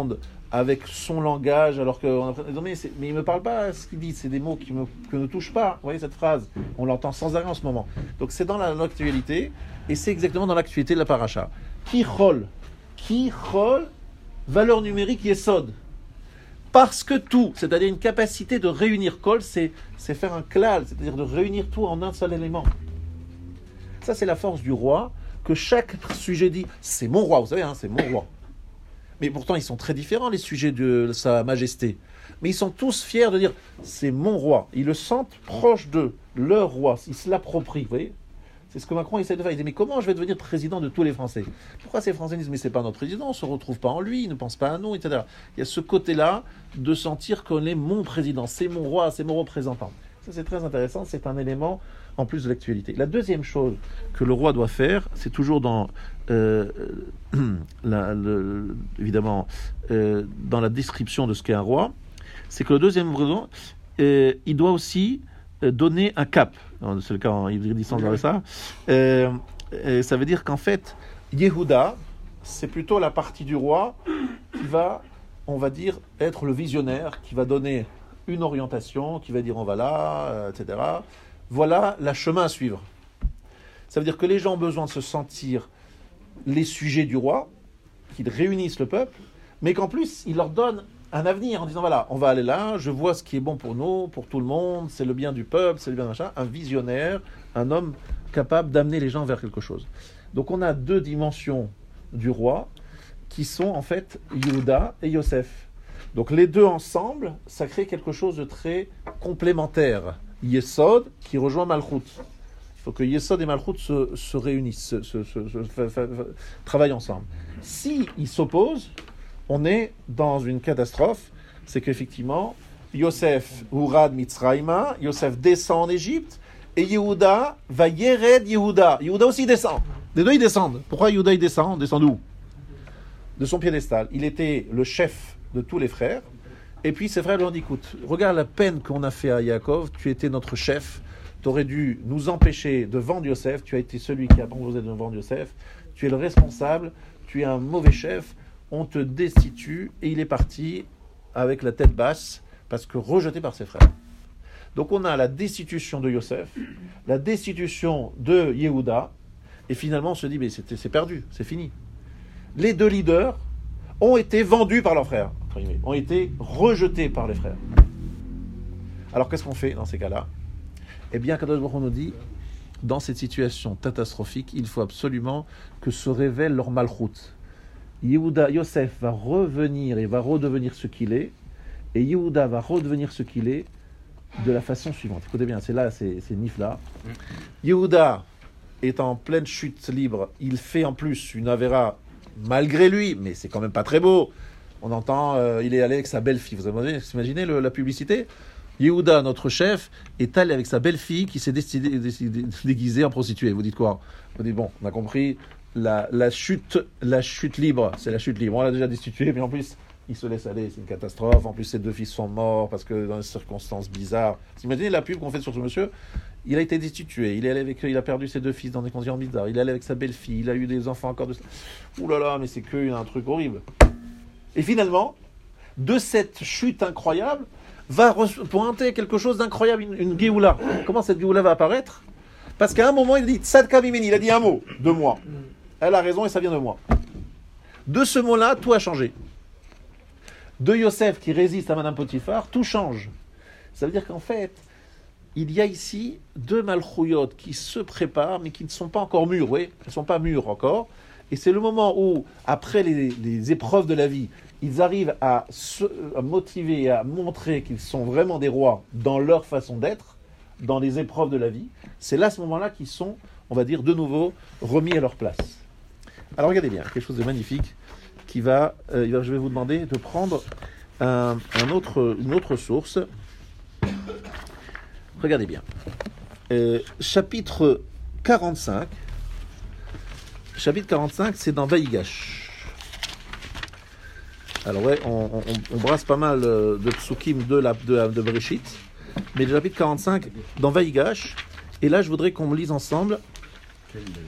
avec son langage, alors que on a... mais, mais il ne me parle pas ce qu'il dit, c'est des mots qui me, que ne touchent pas. Vous voyez cette phrase, on l'entend sans arrêt en ce moment. Donc c'est dans la, l'actualité, et c'est exactement dans l'actualité de la paracha. Ki chol, ki chol, valeur numérique yesod. Parce que tout, c'est-à-dire une capacité de réunir kol, c'est, c'est faire un klal, c'est-à-dire de réunir tout en un seul élément. Ça, c'est la force du roi, que chaque sujet dit, c'est mon roi, vous savez, hein, c'est mon roi. Mais pourtant, ils sont très différents, les sujets de sa majesté. Mais ils sont tous fiers de dire, c'est mon roi. Ils le sentent proche d'eux, leur roi. Ils se l'approprient, vous voyez. C'est ce que Macron essaie de faire. Il dit, mais comment je vais devenir président de tous les Français? Pourquoi ces Français disent, mais c'est pas notre président, on ne se retrouve pas en lui, il ne pense pas à nous, et cetera. Il y a ce côté-là de sentir qu'on est mon président, c'est mon roi, c'est mon représentant. Ça, c'est très intéressant, c'est un élément en plus de l'actualité. La deuxième chose que le roi doit faire, c'est toujours dans, euh, la, le, évidemment, euh, dans la description de ce qu'est un roi, c'est que le deuxième raison, euh, il doit aussi euh, donner un cap. C'est le cas en Yiddish, dans ça. Euh, euh, ça veut dire qu'en fait, Yehuda, c'est plutôt la partie du roi qui va, on va dire, être le visionnaire, qui va donner une orientation, qui va dire on va là, euh, et cetera. Voilà la chemin à suivre. Ça veut dire que les gens ont besoin de se sentir les sujets du roi, qu'ils réunissent le peuple, mais qu'en plus, il leur donne un avenir en disant voilà, on va aller là, je vois ce qui est bon pour nous, pour tout le monde, c'est le bien du peuple, c'est le bien de machin. Un visionnaire, un homme capable d'amener les gens vers quelque chose. Donc on a deux dimensions du roi qui sont en fait Yehuda et Yosef. Donc les deux ensemble, ça crée quelque chose de très complémentaire. Yesod qui rejoint Malchut. Il faut que Yesod et Malchut se, se réunissent, se, se, se, se, se, se, travaillent ensemble. Si ils s'opposent, on est dans une catastrophe. C'est qu'effectivement, Yosef Urad Mitzrayma, Yosef descend en Égypte, et Yehuda va Yered Yehuda. Yehuda aussi descend. Les deux ils descendent. Pourquoi Yehuda il descend? Descend d'où? De son piédestal. Il était le chef de tous les frères. Et puis ses frères lui ont dit, écoute, regarde la peine qu'on a fait à Yaakov, tu étais notre chef, tu aurais dû nous empêcher de vendre Yosef, tu as été celui qui a proposé de vendre Yosef, tu es le responsable, tu es un mauvais chef, on te destitue, et il est parti avec la tête basse, parce que rejeté par ses frères. Donc on a la destitution de Yosef, la destitution de Yehuda, et finalement on se dit, mais c'est, c'est perdu, c'est fini. Les deux leaders ont été vendus par leurs frères, ont été rejetés par les frères. Alors qu'est-ce qu'on fait dans ces cas-là? Eh bien, Kadosh Baruch Hu nous dit, dans cette situation catastrophique, il faut absolument que se révèle leur malchut. Yehuda, Yosef va revenir et va redevenir ce qu'il est, et Yehuda va redevenir ce qu'il est de la façon suivante. Écoutez bien, c'est là, c'est, c'est Nifla. Yehuda est en pleine chute libre, il fait en plus une avéra malgré lui, mais c'est quand même pas très beau. On entend, euh, il est allé avec sa belle-fille. Vous imaginez, vous imaginez le, la publicité? Yehuda, notre chef, est allé avec sa belle-fille qui s'est décidé, décidé, déguisée en prostituée. Vous dites quoi? Vous dites, bon, on a compris, la, la, chute, la chute libre, c'est la chute libre. On l'a déjà destitué, mais en plus, il se laisse aller, c'est une catastrophe. En plus, ses deux fils sont morts parce que dans des circonstances bizarres. Vous imaginez la pub qu'on fait sur ce monsieur? Il a été destitué, il est allé avec, il a perdu ses deux fils dans des conditions bizarres, il est allé avec sa belle-fille, il a eu des enfants encore de... Ouh là là, mais c'est que un truc horrible. Et finalement, de cette chute incroyable, va pointer quelque chose d'incroyable, une, une Géoula. Comment cette Géoula va apparaître? Parce qu'à un moment, il dit Tzadka Mimeni, il a dit un mot, de moi. Elle a raison et ça vient de moi. De ce mot-là, tout a changé. De Yosef qui résiste à Madame Potiphar, tout change. Ça veut dire qu'en fait, il y a ici deux malchouyot qui se préparent, mais qui ne sont pas encore mûrs. Oui, elles ne sont pas mûres encore. Et c'est le moment où, après les, les épreuves de la vie, ils arrivent à se à motiver et à montrer qu'ils sont vraiment des rois dans leur façon d'être, dans les épreuves de la vie. C'est là, à ce moment-là, qu'ils sont, on va dire, de nouveau remis à leur place. Alors regardez bien, quelque chose de magnifique qui va, euh, il va je vais vous demander de prendre un, un autre, une autre source. Regardez bien. Euh, chapitre quarante-cinq. Chapitre quarante-cinq, c'est dans Vaïgash. Alors ouais, on, on, on brasse pas mal de psukim de, la, de, de Bereshit, mais le chapitre quarante-cinq dans Vaïgash, et là je voudrais qu'on me lise ensemble.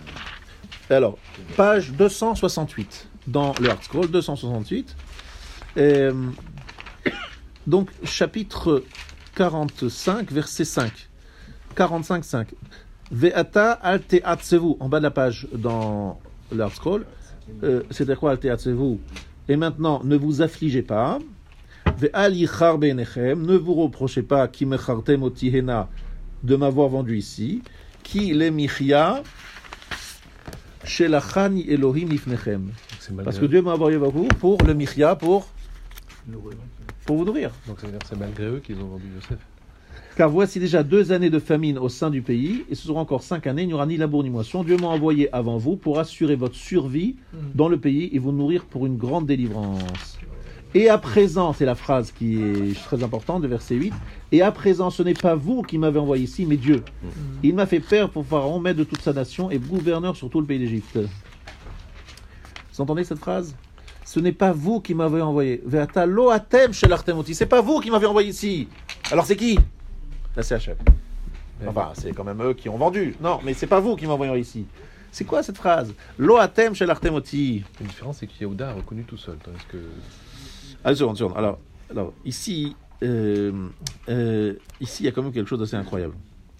Alors, page deux cent soixante-huit, dans le Hard Scroll deux cent soixante-huit, Euh, donc, chapitre quarante-cinq, verset cinq. quarante-cinq, cinq. Ve'ata al te'atsevu, en bas de la page dans l'Art Scroll. Euh, c'est-à-dire quoi al te'atsevu? Et maintenant, ne vous affligez pas. Ve'al yichar be'enechem, ne vous reprochez pas ki mechartem otihena, de m'avoir vendu ici. Ki le michya shelachani Elohim lifnechem. Parce que Dieu m'a envoyé vous pour le michya, pour, pour vous nourrir. Donc ça veut dire que c'est malgré eux qu'ils ont vendu Yosef. Car voici déjà deux années de famine au sein du pays, et ce seront encore cinq années, il n'y aura ni labour ni moisson. Dieu m'a envoyé avant vous pour assurer votre survie dans le pays et vous nourrir pour une grande délivrance. Et à présent, c'est la phrase qui est très importante, de verset huit, et à présent, ce n'est pas vous qui m'avez envoyé ici, mais Dieu. Il m'a fait père pour Pharaon, maître de toute sa nation et gouverneur sur tout le pays d'Égypte. Vous entendez cette phrase? Ce n'est pas vous qui m'avez envoyé. Ve'ata lo atem shelartem oti. C'est pas vous qui m'avez envoyé ici. Alors c'est qui? Là, c'est Hachem. Enfin, c'est quand même eux qui ont vendu. Non, mais c'est pas vous qui m'envoyez ici. C'est quoi cette phrase? Lo atem shelartem oti. La différence, c'est que Yehuda a reconnu tout seul. Tandis que... Allez, seconde, seconde. Alors, alors ici, euh, euh, ici, il y a quand même quelque chose d'assez incroyable.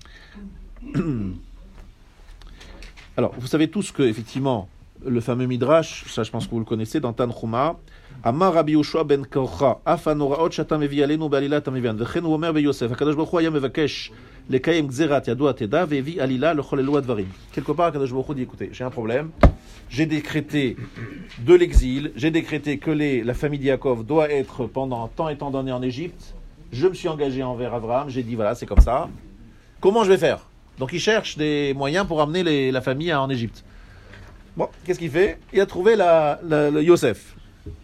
Alors, vous savez tous que, effectivement, le fameux Midrash, ça je pense que vous le connaissez, dans Tanchuma, Amar Rabbi Yoshua ben Korcha, Afanoraot shata mevi alenu be'alila ta mevian, vechen hu omer beYosef, HaKadosh Baruch Hu haya mevakesh lekayem gzerat yado ateda, ve'evi alila lechol elu advarim. Quelque part, HaKadosh Baruch Hu dit, écoutez, j'ai un problème, j'ai décrété de l'exil, j'ai décrété que les, la famille d'Yaakov doit être pendant tant et tant d'années en Égypte, je me suis engagé envers Abraham, j'ai dit, voilà, c'est comme ça, comment je vais faire? Donc il cherche des moyens pour amener les, la famille en Égypte. Bon, qu'est-ce qu'il fait? Il a trouvé la, la, le Yosef.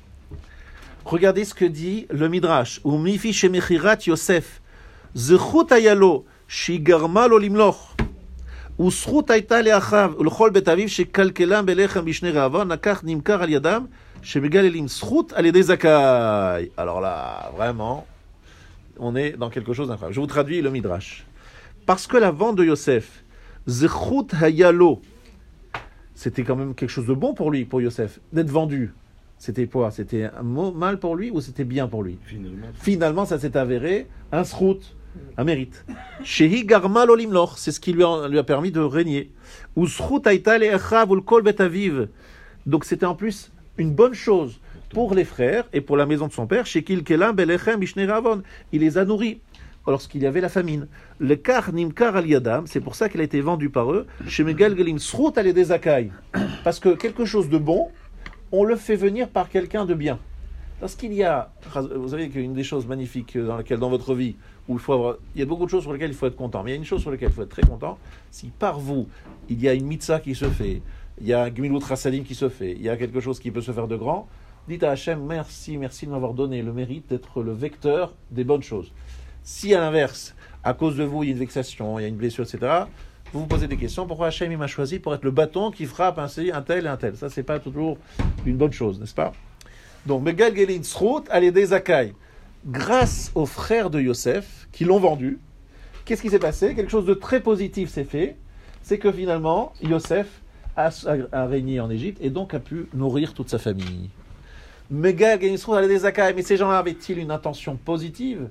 Regardez ce que dit le Midrash. Ou mifi shemechirat Yosef, zechut ayalo shigarma lo limloch, ou zchut ayta leachav ulchol betaviv shekalkelam belechem bishne reavon nakach nimkar al yadam shemegalelim zchut al yedei zakai. Alors là, vraiment, on est dans quelque chose d'incroyable. Je vous traduis le Midrash. Parce que la vente de Yosef, zechut hayalo, c'était quand même quelque chose de bon pour lui, pour Yosef, d'être vendu. C'était quoi? C'était un mal pour lui ou c'était bien pour lui? Finalement, Finalement, ça s'est avéré un srout, un mérite. Shehi garma lo limloch, c'est ce qui lui a, lui a permis de régner. Ou srout aïta le'echav ul kol bet aviv. Donc c'était en plus une bonne chose pour les frères et pour la maison de son père. Shekil kelam belechem bishne ravon. Il les a nourris lorsqu'il y avait la famine. Le kar nimkar al yadam, c'est pour ça qu'il a été vendu par eux. Shemegal gelim srout al yedei zakai. Parce que quelque chose de bon, on le fait venir par quelqu'un de bien. Parce qu'il y a, vous savez qu'une des choses magnifiques dans laquelle, dans votre vie, où il faut avoir, il y a beaucoup de choses sur lesquelles il faut être content, mais il y a une chose sur laquelle il faut être très content, si par vous, il y a une mitzvah qui se fait, il y a un gmilut rasadim qui se fait, il y a quelque chose qui peut se faire de grand, dites à Hachem, merci, merci de m'avoir donné le mérite d'être le vecteur des bonnes choses. Si à l'inverse, à cause de vous, il y a une vexation, il y a une blessure, et cetera, vous vous posez des questions, pourquoi Hachem il m'a choisi pour être le bâton qui frappe un, un tel et un tel? Ça, c'est pas toujours une bonne chose, n'est-ce pas? Donc, Megal Gelin Srout, Alédé Zakai, grâce aux frères de Yosef qui l'ont vendu, qu'est-ce qui s'est passé? Quelque chose de très positif s'est fait, c'est que finalement, Yosef a, a, a régné en Égypte et donc a pu nourrir toute sa famille. Megal Gelin Srout, Alédé Zakai, mais ces gens-là avaient-ils une intention positive?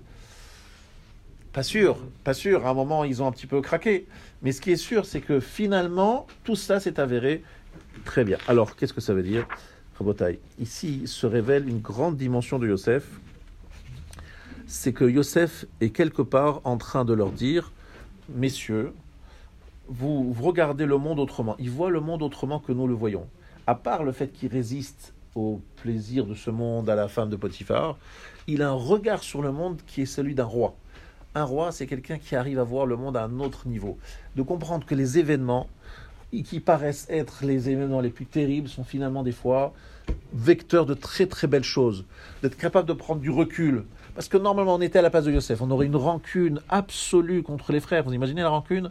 Pas sûr, pas sûr. À un moment, ils ont un petit peu craqué. Mais ce qui est sûr, c'est que finalement, tout ça s'est avéré très bien. Alors, qu'est-ce que ça veut dire, Rabotai? Ici se révèle une grande dimension de Yosef. C'est que Yosef est quelque part en train de leur dire, messieurs, vous, vous regardez le monde autrement. Il voit le monde autrement que nous le voyons. À part le fait qu'il résiste au plaisir de ce monde, à la femme de Potiphar, il a un regard sur le monde qui est celui d'un roi. Un roi, c'est quelqu'un qui arrive à voir le monde à un autre niveau. De comprendre que les événements, qui paraissent être les événements les plus terribles, sont finalement des fois vecteurs de très très belles choses. D'être capable de prendre du recul. Parce que normalement, on était à la place de Yosef. On aurait une rancune absolue contre les frères. Vous imaginez la rancune?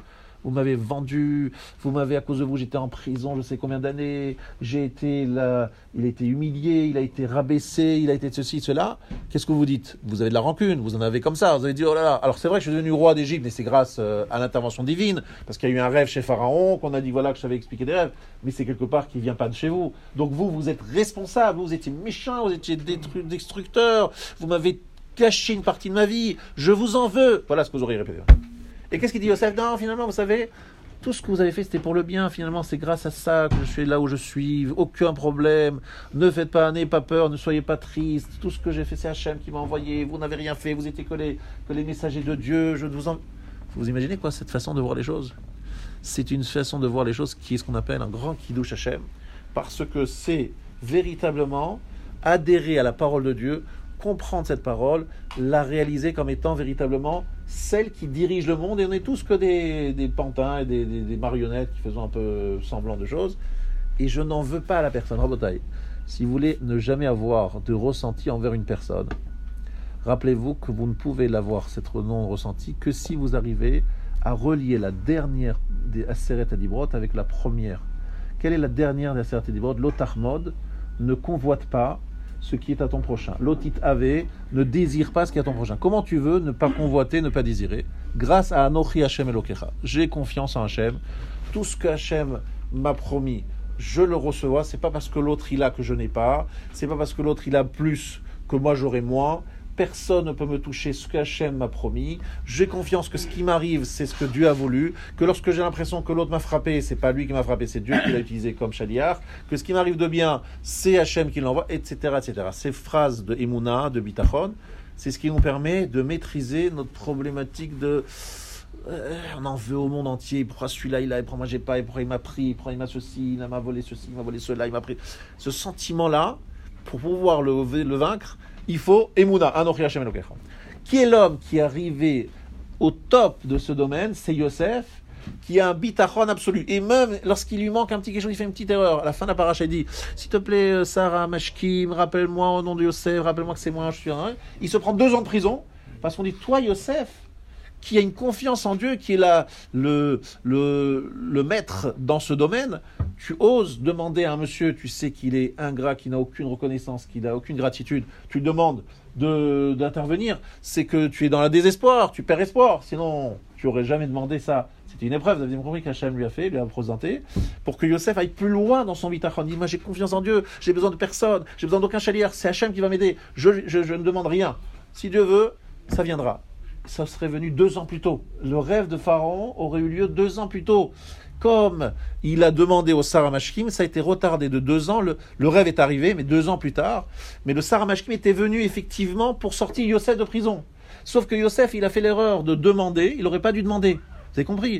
vous m'avez vendu, vous m'avez, à cause de vous, j'étais en prison je sais combien d'années, j'ai été là, il a été humilié, il a été rabaissé, il a été ceci, cela. Qu'est-ce que vous dites? Vous avez de la rancune, vous en avez comme ça, vous avez dit, oh là là. Alors c'est vrai que je suis devenu roi d'Égypte, et c'est grâce euh, à l'intervention divine, parce qu'il y a eu un rêve chez Pharaon, qu'on a dit, voilà, que je savais expliquer des rêves, mais c'est quelque part qui ne vient pas de chez vous. Donc vous, vous êtes responsable, vous étiez méchant, vous étiez détru- destructeur, vous m'avez caché une partie de ma vie, je vous en veux. Voilà ce que vous auriez répété. Et qu'est-ce qu'il dit Yosef? Non, finalement, vous savez, tout ce que vous avez fait, c'était pour le bien. Finalement, c'est grâce à ça que je suis là où je suis. Aucun problème. Ne faites pas, n'ayez pas peur, ne soyez pas triste. Tout ce que j'ai fait, c'est Hachem qui m'a envoyé. Vous n'avez rien fait, vous étiez que les, que les messagers de Dieu. Je ne vous en... Vous imaginez quoi, cette façon de voir les choses? C'est une façon de voir les choses qui est ce qu'on appelle un grand kiddush Hachem, parce que c'est véritablement adhérer à la parole de Dieu, comprendre cette parole, la réaliser comme étant véritablement celle qui dirige le monde, et on n'est tous que des, des pantins et des, des, des marionnettes qui faisons un peu semblant de choses, et je n'en veux pas à la personne. Rabotai, si vous voulez ne jamais avoir de ressenti envers une personne, rappelez-vous que vous ne pouvez l'avoir, cette non-ressenti, que si vous arrivez à relier la dernière des Aseret Adibrot avec la première. Quelle est la dernière des Aseret Adibrot? L'Otachmod, ne convoite pas ce qui est à ton prochain. L'otit ave, ne désire pas ce qui est à ton prochain. Comment tu veux ne pas convoiter, ne pas désirer? Grâce à Anochi Hashem Elokecha. J'ai confiance en Hashem. Tout ce que Hashem m'a promis, je le reçois. C'est pas parce que l'autre il a que je n'ai pas. C'est pas parce que l'autre il a plus que moi j'aurai moins. Personne ne peut me toucher ce que Hachem m'a promis. J'ai confiance que ce qui m'arrive, c'est ce que Dieu a voulu. Que lorsque j'ai l'impression que l'autre m'a frappé, c'est pas lui qui m'a frappé, c'est Dieu qui l'a utilisé comme chaliar. Que ce qui m'arrive de bien, c'est Hachem qui l'envoie, et cetera, et cetera. Ces phrases de Emouna, de Bitachon, c'est ce qui nous permet de maîtriser notre problématique de... Euh, on en veut au monde entier. Pourquoi celui-là, il a, et pourquoi moi j'ai pas, et pourquoi il m'a pris, pourquoi il m'a ceci, il m'a volé ceci, il m'a volé cela, il m'a pris... Ce sentiment-là, pour pouvoir le, le vaincre, il faut Emouna, Anochi Hashem Elokecha. Qui est l'homme qui est arrivé au top de ce domaine? C'est Yosef, qui a un bitachon absolu. Et même lorsqu'il lui manque un petit quelque chose, il fait une petite erreur. À la fin de la paracha, il dit, s'il te plaît, Sarah Mashkim, rappelle-moi au nom de Yosef, rappelle-moi que c'est moi, je suis un... Il se prend deux ans de prison, parce qu'on dit, toi Yosef, qui a une confiance en Dieu, qui est la, le, le, le maître dans ce domaine, tu oses demander à un monsieur, tu sais qu'il est ingrat, qu'il n'a aucune reconnaissance, qu'il n'a aucune gratitude, tu lui demandes de, d'intervenir, c'est que tu es dans le désespoir, tu perds espoir, sinon tu n'aurais jamais demandé ça. C'était une épreuve, vous avez compris qu'Hachem lui a fait, lui a présenté, pour que Yosef aille plus loin dans son bitachon. Il dit, moi j'ai confiance en Dieu, j'ai besoin de personne, j'ai besoin d'aucun chalier, c'est Hachem qui va m'aider, je, je, je ne demande rien. Si Dieu veut, ça viendra. Ça serait venu deux ans plus tôt. Le rêve de Pharaon aurait eu lieu deux ans plus tôt. Comme il a demandé au Sarah Mashkim, ça a été retardé de deux ans. Le, le rêve est arrivé, mais deux ans plus tard. Mais le Sarah Mashkim était venu effectivement pour sortir Yosef de prison. Sauf que Yosef, il a fait l'erreur de demander. Il n'aurait pas dû demander. Vous avez compris?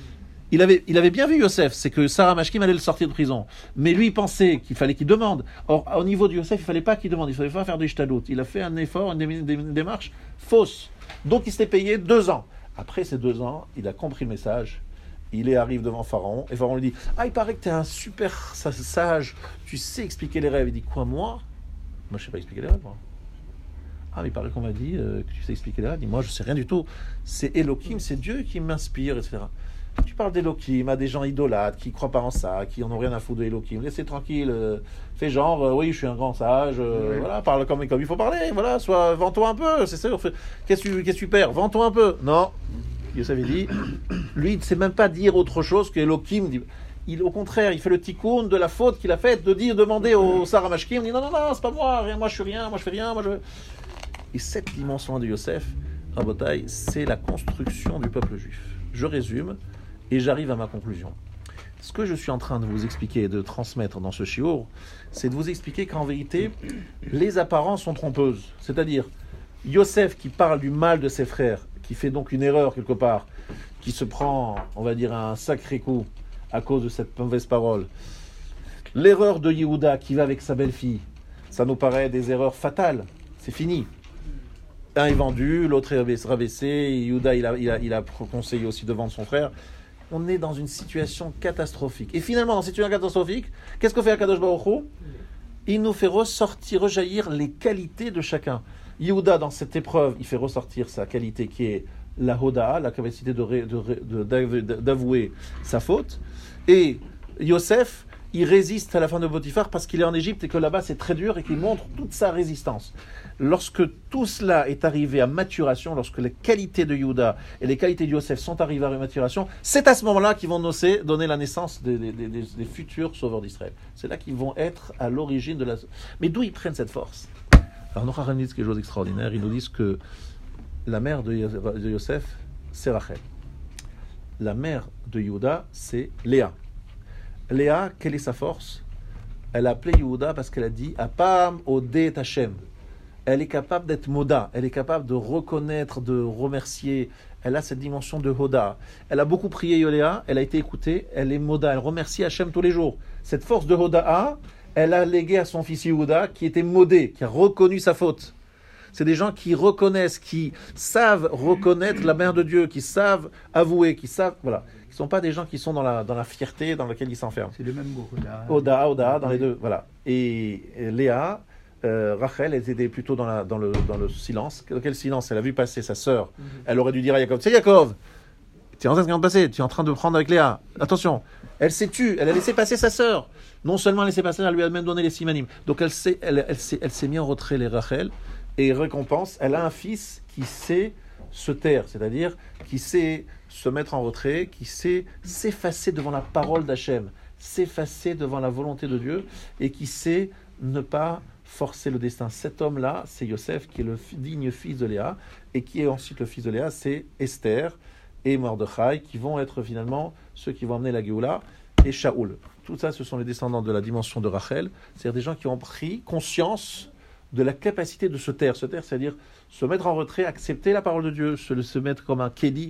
Il avait, il avait bien vu Yosef, c'est que Sarah Mashkim allait le sortir de prison. Mais lui, il pensait qu'il fallait qu'il demande. Or, au niveau de Yosef, il ne fallait pas qu'il demande. Il ne fallait pas faire du shtadlout. Il a fait un effort, une, dé- une démarche fausse. Donc il s'était payé deux ans. Après ces deux ans, il a compris le message. Il est, arrive devant Pharaon. Et Pharaon lui dit, ah, il paraît que tu es un super sage. Tu sais expliquer les rêves. Il dit, quoi, moi? Moi, je ne sais pas expliquer les rêves, moi. Ah, mais il paraît qu'on m'a dit euh, que tu sais expliquer les rêves. Il dit, moi, je ne sais rien du tout. C'est Elohim, c'est Dieu qui m'inspire, et cetera. Tu parles d'Elohim à des gens idolâtres qui ne croient pas en ça, qui n'en ont rien à foutre de Elohim. Laissez tranquille. Euh, fais genre, euh, oui, je suis un grand sage. Euh, oui. Voilà, parle comme, comme il faut parler. Voilà, sois, vends-toi un peu. C'est ça. Qu'est-ce que tu, qu'est-ce que tu perds? Vends-toi un peu. Non. Yosef avait dit, lui, il ne sait même pas dire autre chose que Elohim. Il, au contraire, il fait le tikkun de la faute qu'il a faite de dire, demander au Sarah Mashkim. Il dit, non, non, non, c'est pas moi. Rien, moi, je suis rien. Moi, je fais rien. Moi, je... Et cette dimension de Yosef, Rabotai, c'est la construction du peuple juif. Je résume. Et j'arrive à ma conclusion. Ce que je suis en train de vous expliquer et de transmettre dans ce shiur, c'est de vous expliquer qu'en vérité, les apparences sont trompeuses. C'est-à-dire, Yosef qui parle du mal de ses frères, qui fait donc une erreur quelque part, qui se prend, on va dire, un sacré coup à cause de cette mauvaise parole. L'erreur de Yehuda qui va avec sa belle-fille, ça nous paraît des erreurs fatales. C'est fini. Un est vendu, l'autre est rabaissé, Yehuda il a, il a, il a conseillé aussi de vendre son frère. On est dans une situation catastrophique. Et finalement, dans cette situation catastrophique, qu'est-ce que fait Akadosh Baruch Hu? Il nous fait ressortir, rejaillir les qualités de chacun. Yehuda, dans cette épreuve, il fait ressortir sa qualité qui est la hoda, la capacité de, ré, de, de, de, d'avouer sa faute. Et Yosef, il résiste à la fin de Potiphar parce qu'il est en Égypte et que là-bas c'est très dur et qu'il montre toute sa résistance. Lorsque tout cela est arrivé à maturation, lorsque les qualités de Yehuda et les qualités de Yosef sont arrivées à maturation, c'est à ce moment-là qu'ils vont nosser, donner la naissance des, des, des, des futurs sauveurs d'Israël. C'est là qu'ils vont être à l'origine de la... Mais d'où ils prennent cette force? Alors, Noach dit quelque chose d'extraordinaire. Ils nous disent que la mère de Yosef, c'est Rachel. La mère de Yehuda, c'est Léa. Léa, quelle est sa force? Elle a appelé Yehuda parce qu'elle a dit Apam Odé Tachem. Elle est capable d'être moda, elle est capable de reconnaître, de remercier. Elle a cette dimension de Hoda. Elle a beaucoup prié Yoléa, elle a été écoutée, elle est moda, elle remercie Hachem tous les jours. Cette force de Hoda, elle a légué à son fils Yehuda qui était modé, qui a reconnu sa faute. C'est des gens qui reconnaissent, qui savent reconnaître la mère de Dieu, qui savent avouer, qui savent, voilà. Ils ne sont pas des gens qui sont dans la, dans la fierté dans laquelle ils s'enferment. C'est le même mot, Hoda. Hoda, Hoda, dans les deux, voilà. Et, et Léa, euh, Rachel, elle était plutôt dans, la, dans, le, dans le silence. Dans quel silence? Elle a vu passer sa sœur. Mm-hmm. Elle aurait dû dire à Yaakov, c'est Yaakov, tu es en train de passer, tu es en train de prendre avec Léa. Attention, elle s'est tue, elle a laissé passer sa sœur. Non seulement elle a laissé passer, elle lui a même donné les simanim. Donc elle s'est, elle, elle, s'est, elle s'est mise en retrait, les Rachel, et récompense, elle a un fils qui sait se taire, c'est-à-dire qui sait se mettre en retrait, qui sait s'effacer devant la parole d'Hachem, s'effacer devant la volonté de Dieu, et qui sait ne pas forcer le destin. Cet homme-là, c'est Yosef, qui est le digne fils de Léa, et qui est ensuite le fils de Léa, c'est Esther et Mordechai, qui vont être finalement ceux qui vont amener la Géoula, et Shaoul. Tout ça, ce sont les descendants de la dimension de Rachel, c'est-à-dire des gens qui ont pris conscience de la capacité de se taire. Se taire, c'est-à-dire se mettre en retrait, accepter la parole de Dieu, se, se mettre comme un kéli,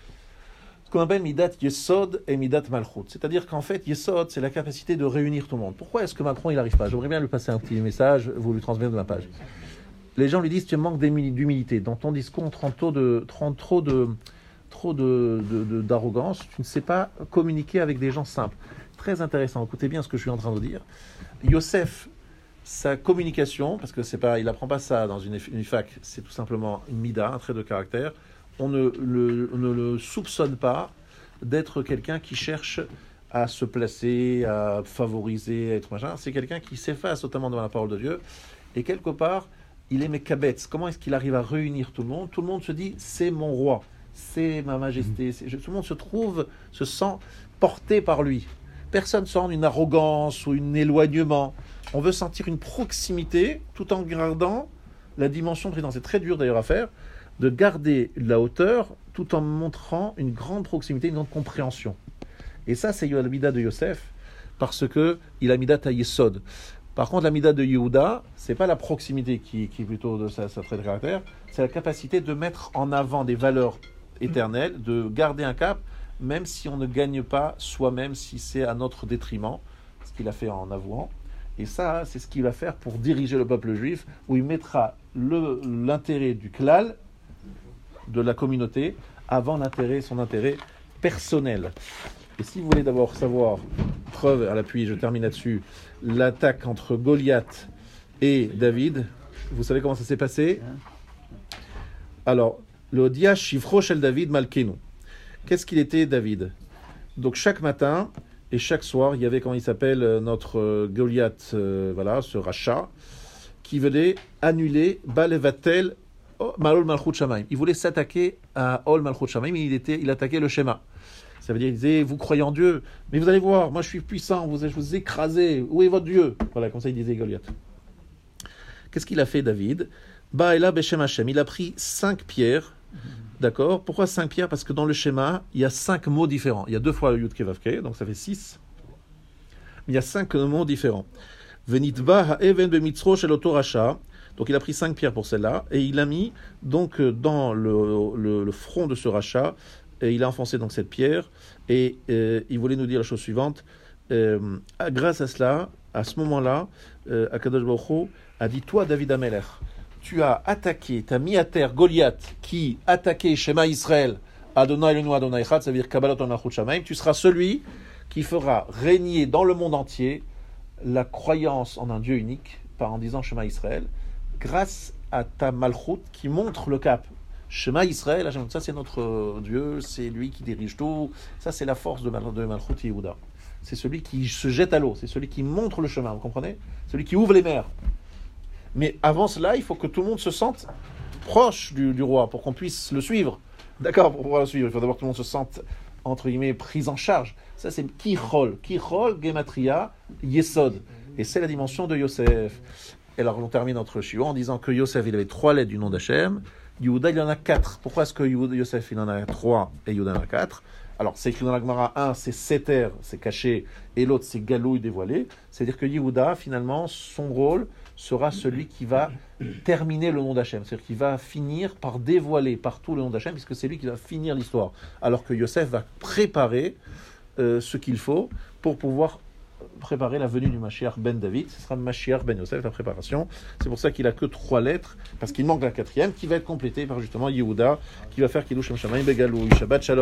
ce qu'on appelle Midat Yesod et Midat Malchut. C'est-à-dire qu'en fait, Yesod, c'est la capacité de réunir tout le monde. Pourquoi est-ce que Macron, il n'arrive pas? J'aimerais bien lui passer un petit message, vous lui transmettre de ma page. Les gens lui disent, tu manques d'humilité. Dans ton discours, trop de, trop de, trop de, de, de, d'arrogance, tu ne sais pas communiquer avec des gens simples. Très intéressant, écoutez bien ce que je suis en train de dire. Yosef, sa communication, parce que c'est pas, il n'apprend pas ça dans une, une fac, c'est tout simplement une mida, un trait de caractère. On ne le, on ne le soupçonne pas d'être quelqu'un qui cherche à se placer, à favoriser, à être machin. C'est quelqu'un qui s'efface totalement devant la parole de Dieu. Et quelque part, il est Mekabetz. Comment est-ce qu'il arrive à réunir tout le monde? Tout le monde se dit, c'est mon roi, c'est ma majesté. C'est, tout le monde se trouve, se sent porté par lui. Personne ne sent une arrogance ou un éloignement. On veut sentir une proximité tout en gardant la dimension présidente. C'est très dur d'ailleurs à faire, de garder la hauteur tout en montrant une grande proximité, une grande compréhension. Et ça, c'est la mida de Yosef, parce qu'il a mida à Yesod. Par contre, la mida de Yehuda, c'est pas la proximité qui, qui est plutôt de sa, sa trait de caractère, c'est la capacité de mettre en avant des valeurs éternelles, de garder un cap, même si on ne gagne pas soi-même, si c'est à notre détriment, ce qu'il a fait en avouant. Et ça, c'est ce qu'il va faire pour diriger le peuple juif, où il mettra le, l'intérêt du klal, de la communauté, avant l'intérêt, son intérêt personnel. Et si vous voulez d'abord savoir, preuve à l'appui, je termine là-dessus, l'attaque entre Goliath et David, vous savez comment ça s'est passé? Alors, le dia Shifro shel David Malkenu. Qu'est-ce qu'il était, David? Donc chaque matin et chaque soir, il y avait, comment il s'appelle, notre euh, Goliath, euh, voilà, ce rachat, qui venait annuler Balevatel Malol Malchut Shamaim. Il voulait s'attaquer à Ol Malchut Shamaim, il, était, il attaquait le schéma. Ça veut dire, il disait, vous croyez en Dieu, mais vous allez voir, moi je suis puissant, vous, je vous écrasez, où est votre Dieu? Voilà, comme ça il disait Goliath. Qu'est-ce qu'il a fait, David? Ba'ela Beshem Hashem, il a pris cinq pierres. D'accord? Pourquoi cinq pierres? Parce que dans le schéma, il y a cinq mots différents. Il y a deux fois le Yud Kevavke, donc ça fait six. Mais il y a cinq mots différents. Venitba ha'even bemitzro shel oto rasha. Donc il a pris cinq pierres pour celle-là, et il a mis donc dans le, le, le front de ce rachat, et il a enfoncé donc cette pierre, et euh, il voulait nous dire la chose suivante. Euh, grâce à cela, à ce moment-là, euh, Akadosh Baruch Hu a dit, toi David Amelech, tu as attaqué, tu as mis à terre Goliath qui attaquait Shema Israël, Adonai Elenu Adonai Echad, ça veut dire Kabbalat Malchut Shamaim, tu seras celui qui fera régner dans le monde entier la croyance en un Dieu unique, par en disant Shema Israël, grâce à ta Malchut qui montre le cap. Shema Israël, Hashem, ça c'est notre euh, Dieu, c'est lui qui dirige tout. Ça c'est la force de, Mal- de Malchut Yehuda. C'est celui qui se jette à l'eau, c'est celui qui montre le chemin, vous comprenez? Celui qui ouvre les mers. Mais avant cela, il faut que tout le monde se sente proche du, du roi pour qu'on puisse le suivre. D'accord, pour pouvoir le suivre, il faut d'abord que tout le monde se sente, entre guillemets, pris en charge. Ça c'est Kichol. Kichol, Gematria, Yesod. Et c'est la dimension de Yosef. Et alors on termine notre shiur en disant que Yosef, il avait trois lettres du nom d'Hachem. Yehuda, il y en a quatre. Pourquoi est-ce que Yosef, il en a trois et Yehuda en a quatre? Alors, c'est écrit dans la Gemara, un, c'est Seter, c'est caché, et l'autre, c'est Galouille, dévoilé. C'est-à-dire que Yehuda, finalement, son rôle sera celui qui va terminer le nom d'Hachem. C'est-à-dire qu'il va finir par dévoiler partout le nom d'Hachem, puisque c'est lui qui va finir l'histoire. Alors que Yosef va préparer euh, ce qu'il faut pour pouvoir préparer la venue du Mashiach ben David. Ce sera Mashiach ben Yosef, la préparation. C'est pour ça qu'il a que trois lettres, parce qu'il manque la quatrième, qui va être complétée par justement Yehuda, qui va faire Kiddush Shem Shamayim Begalou. Shabbat Shalom.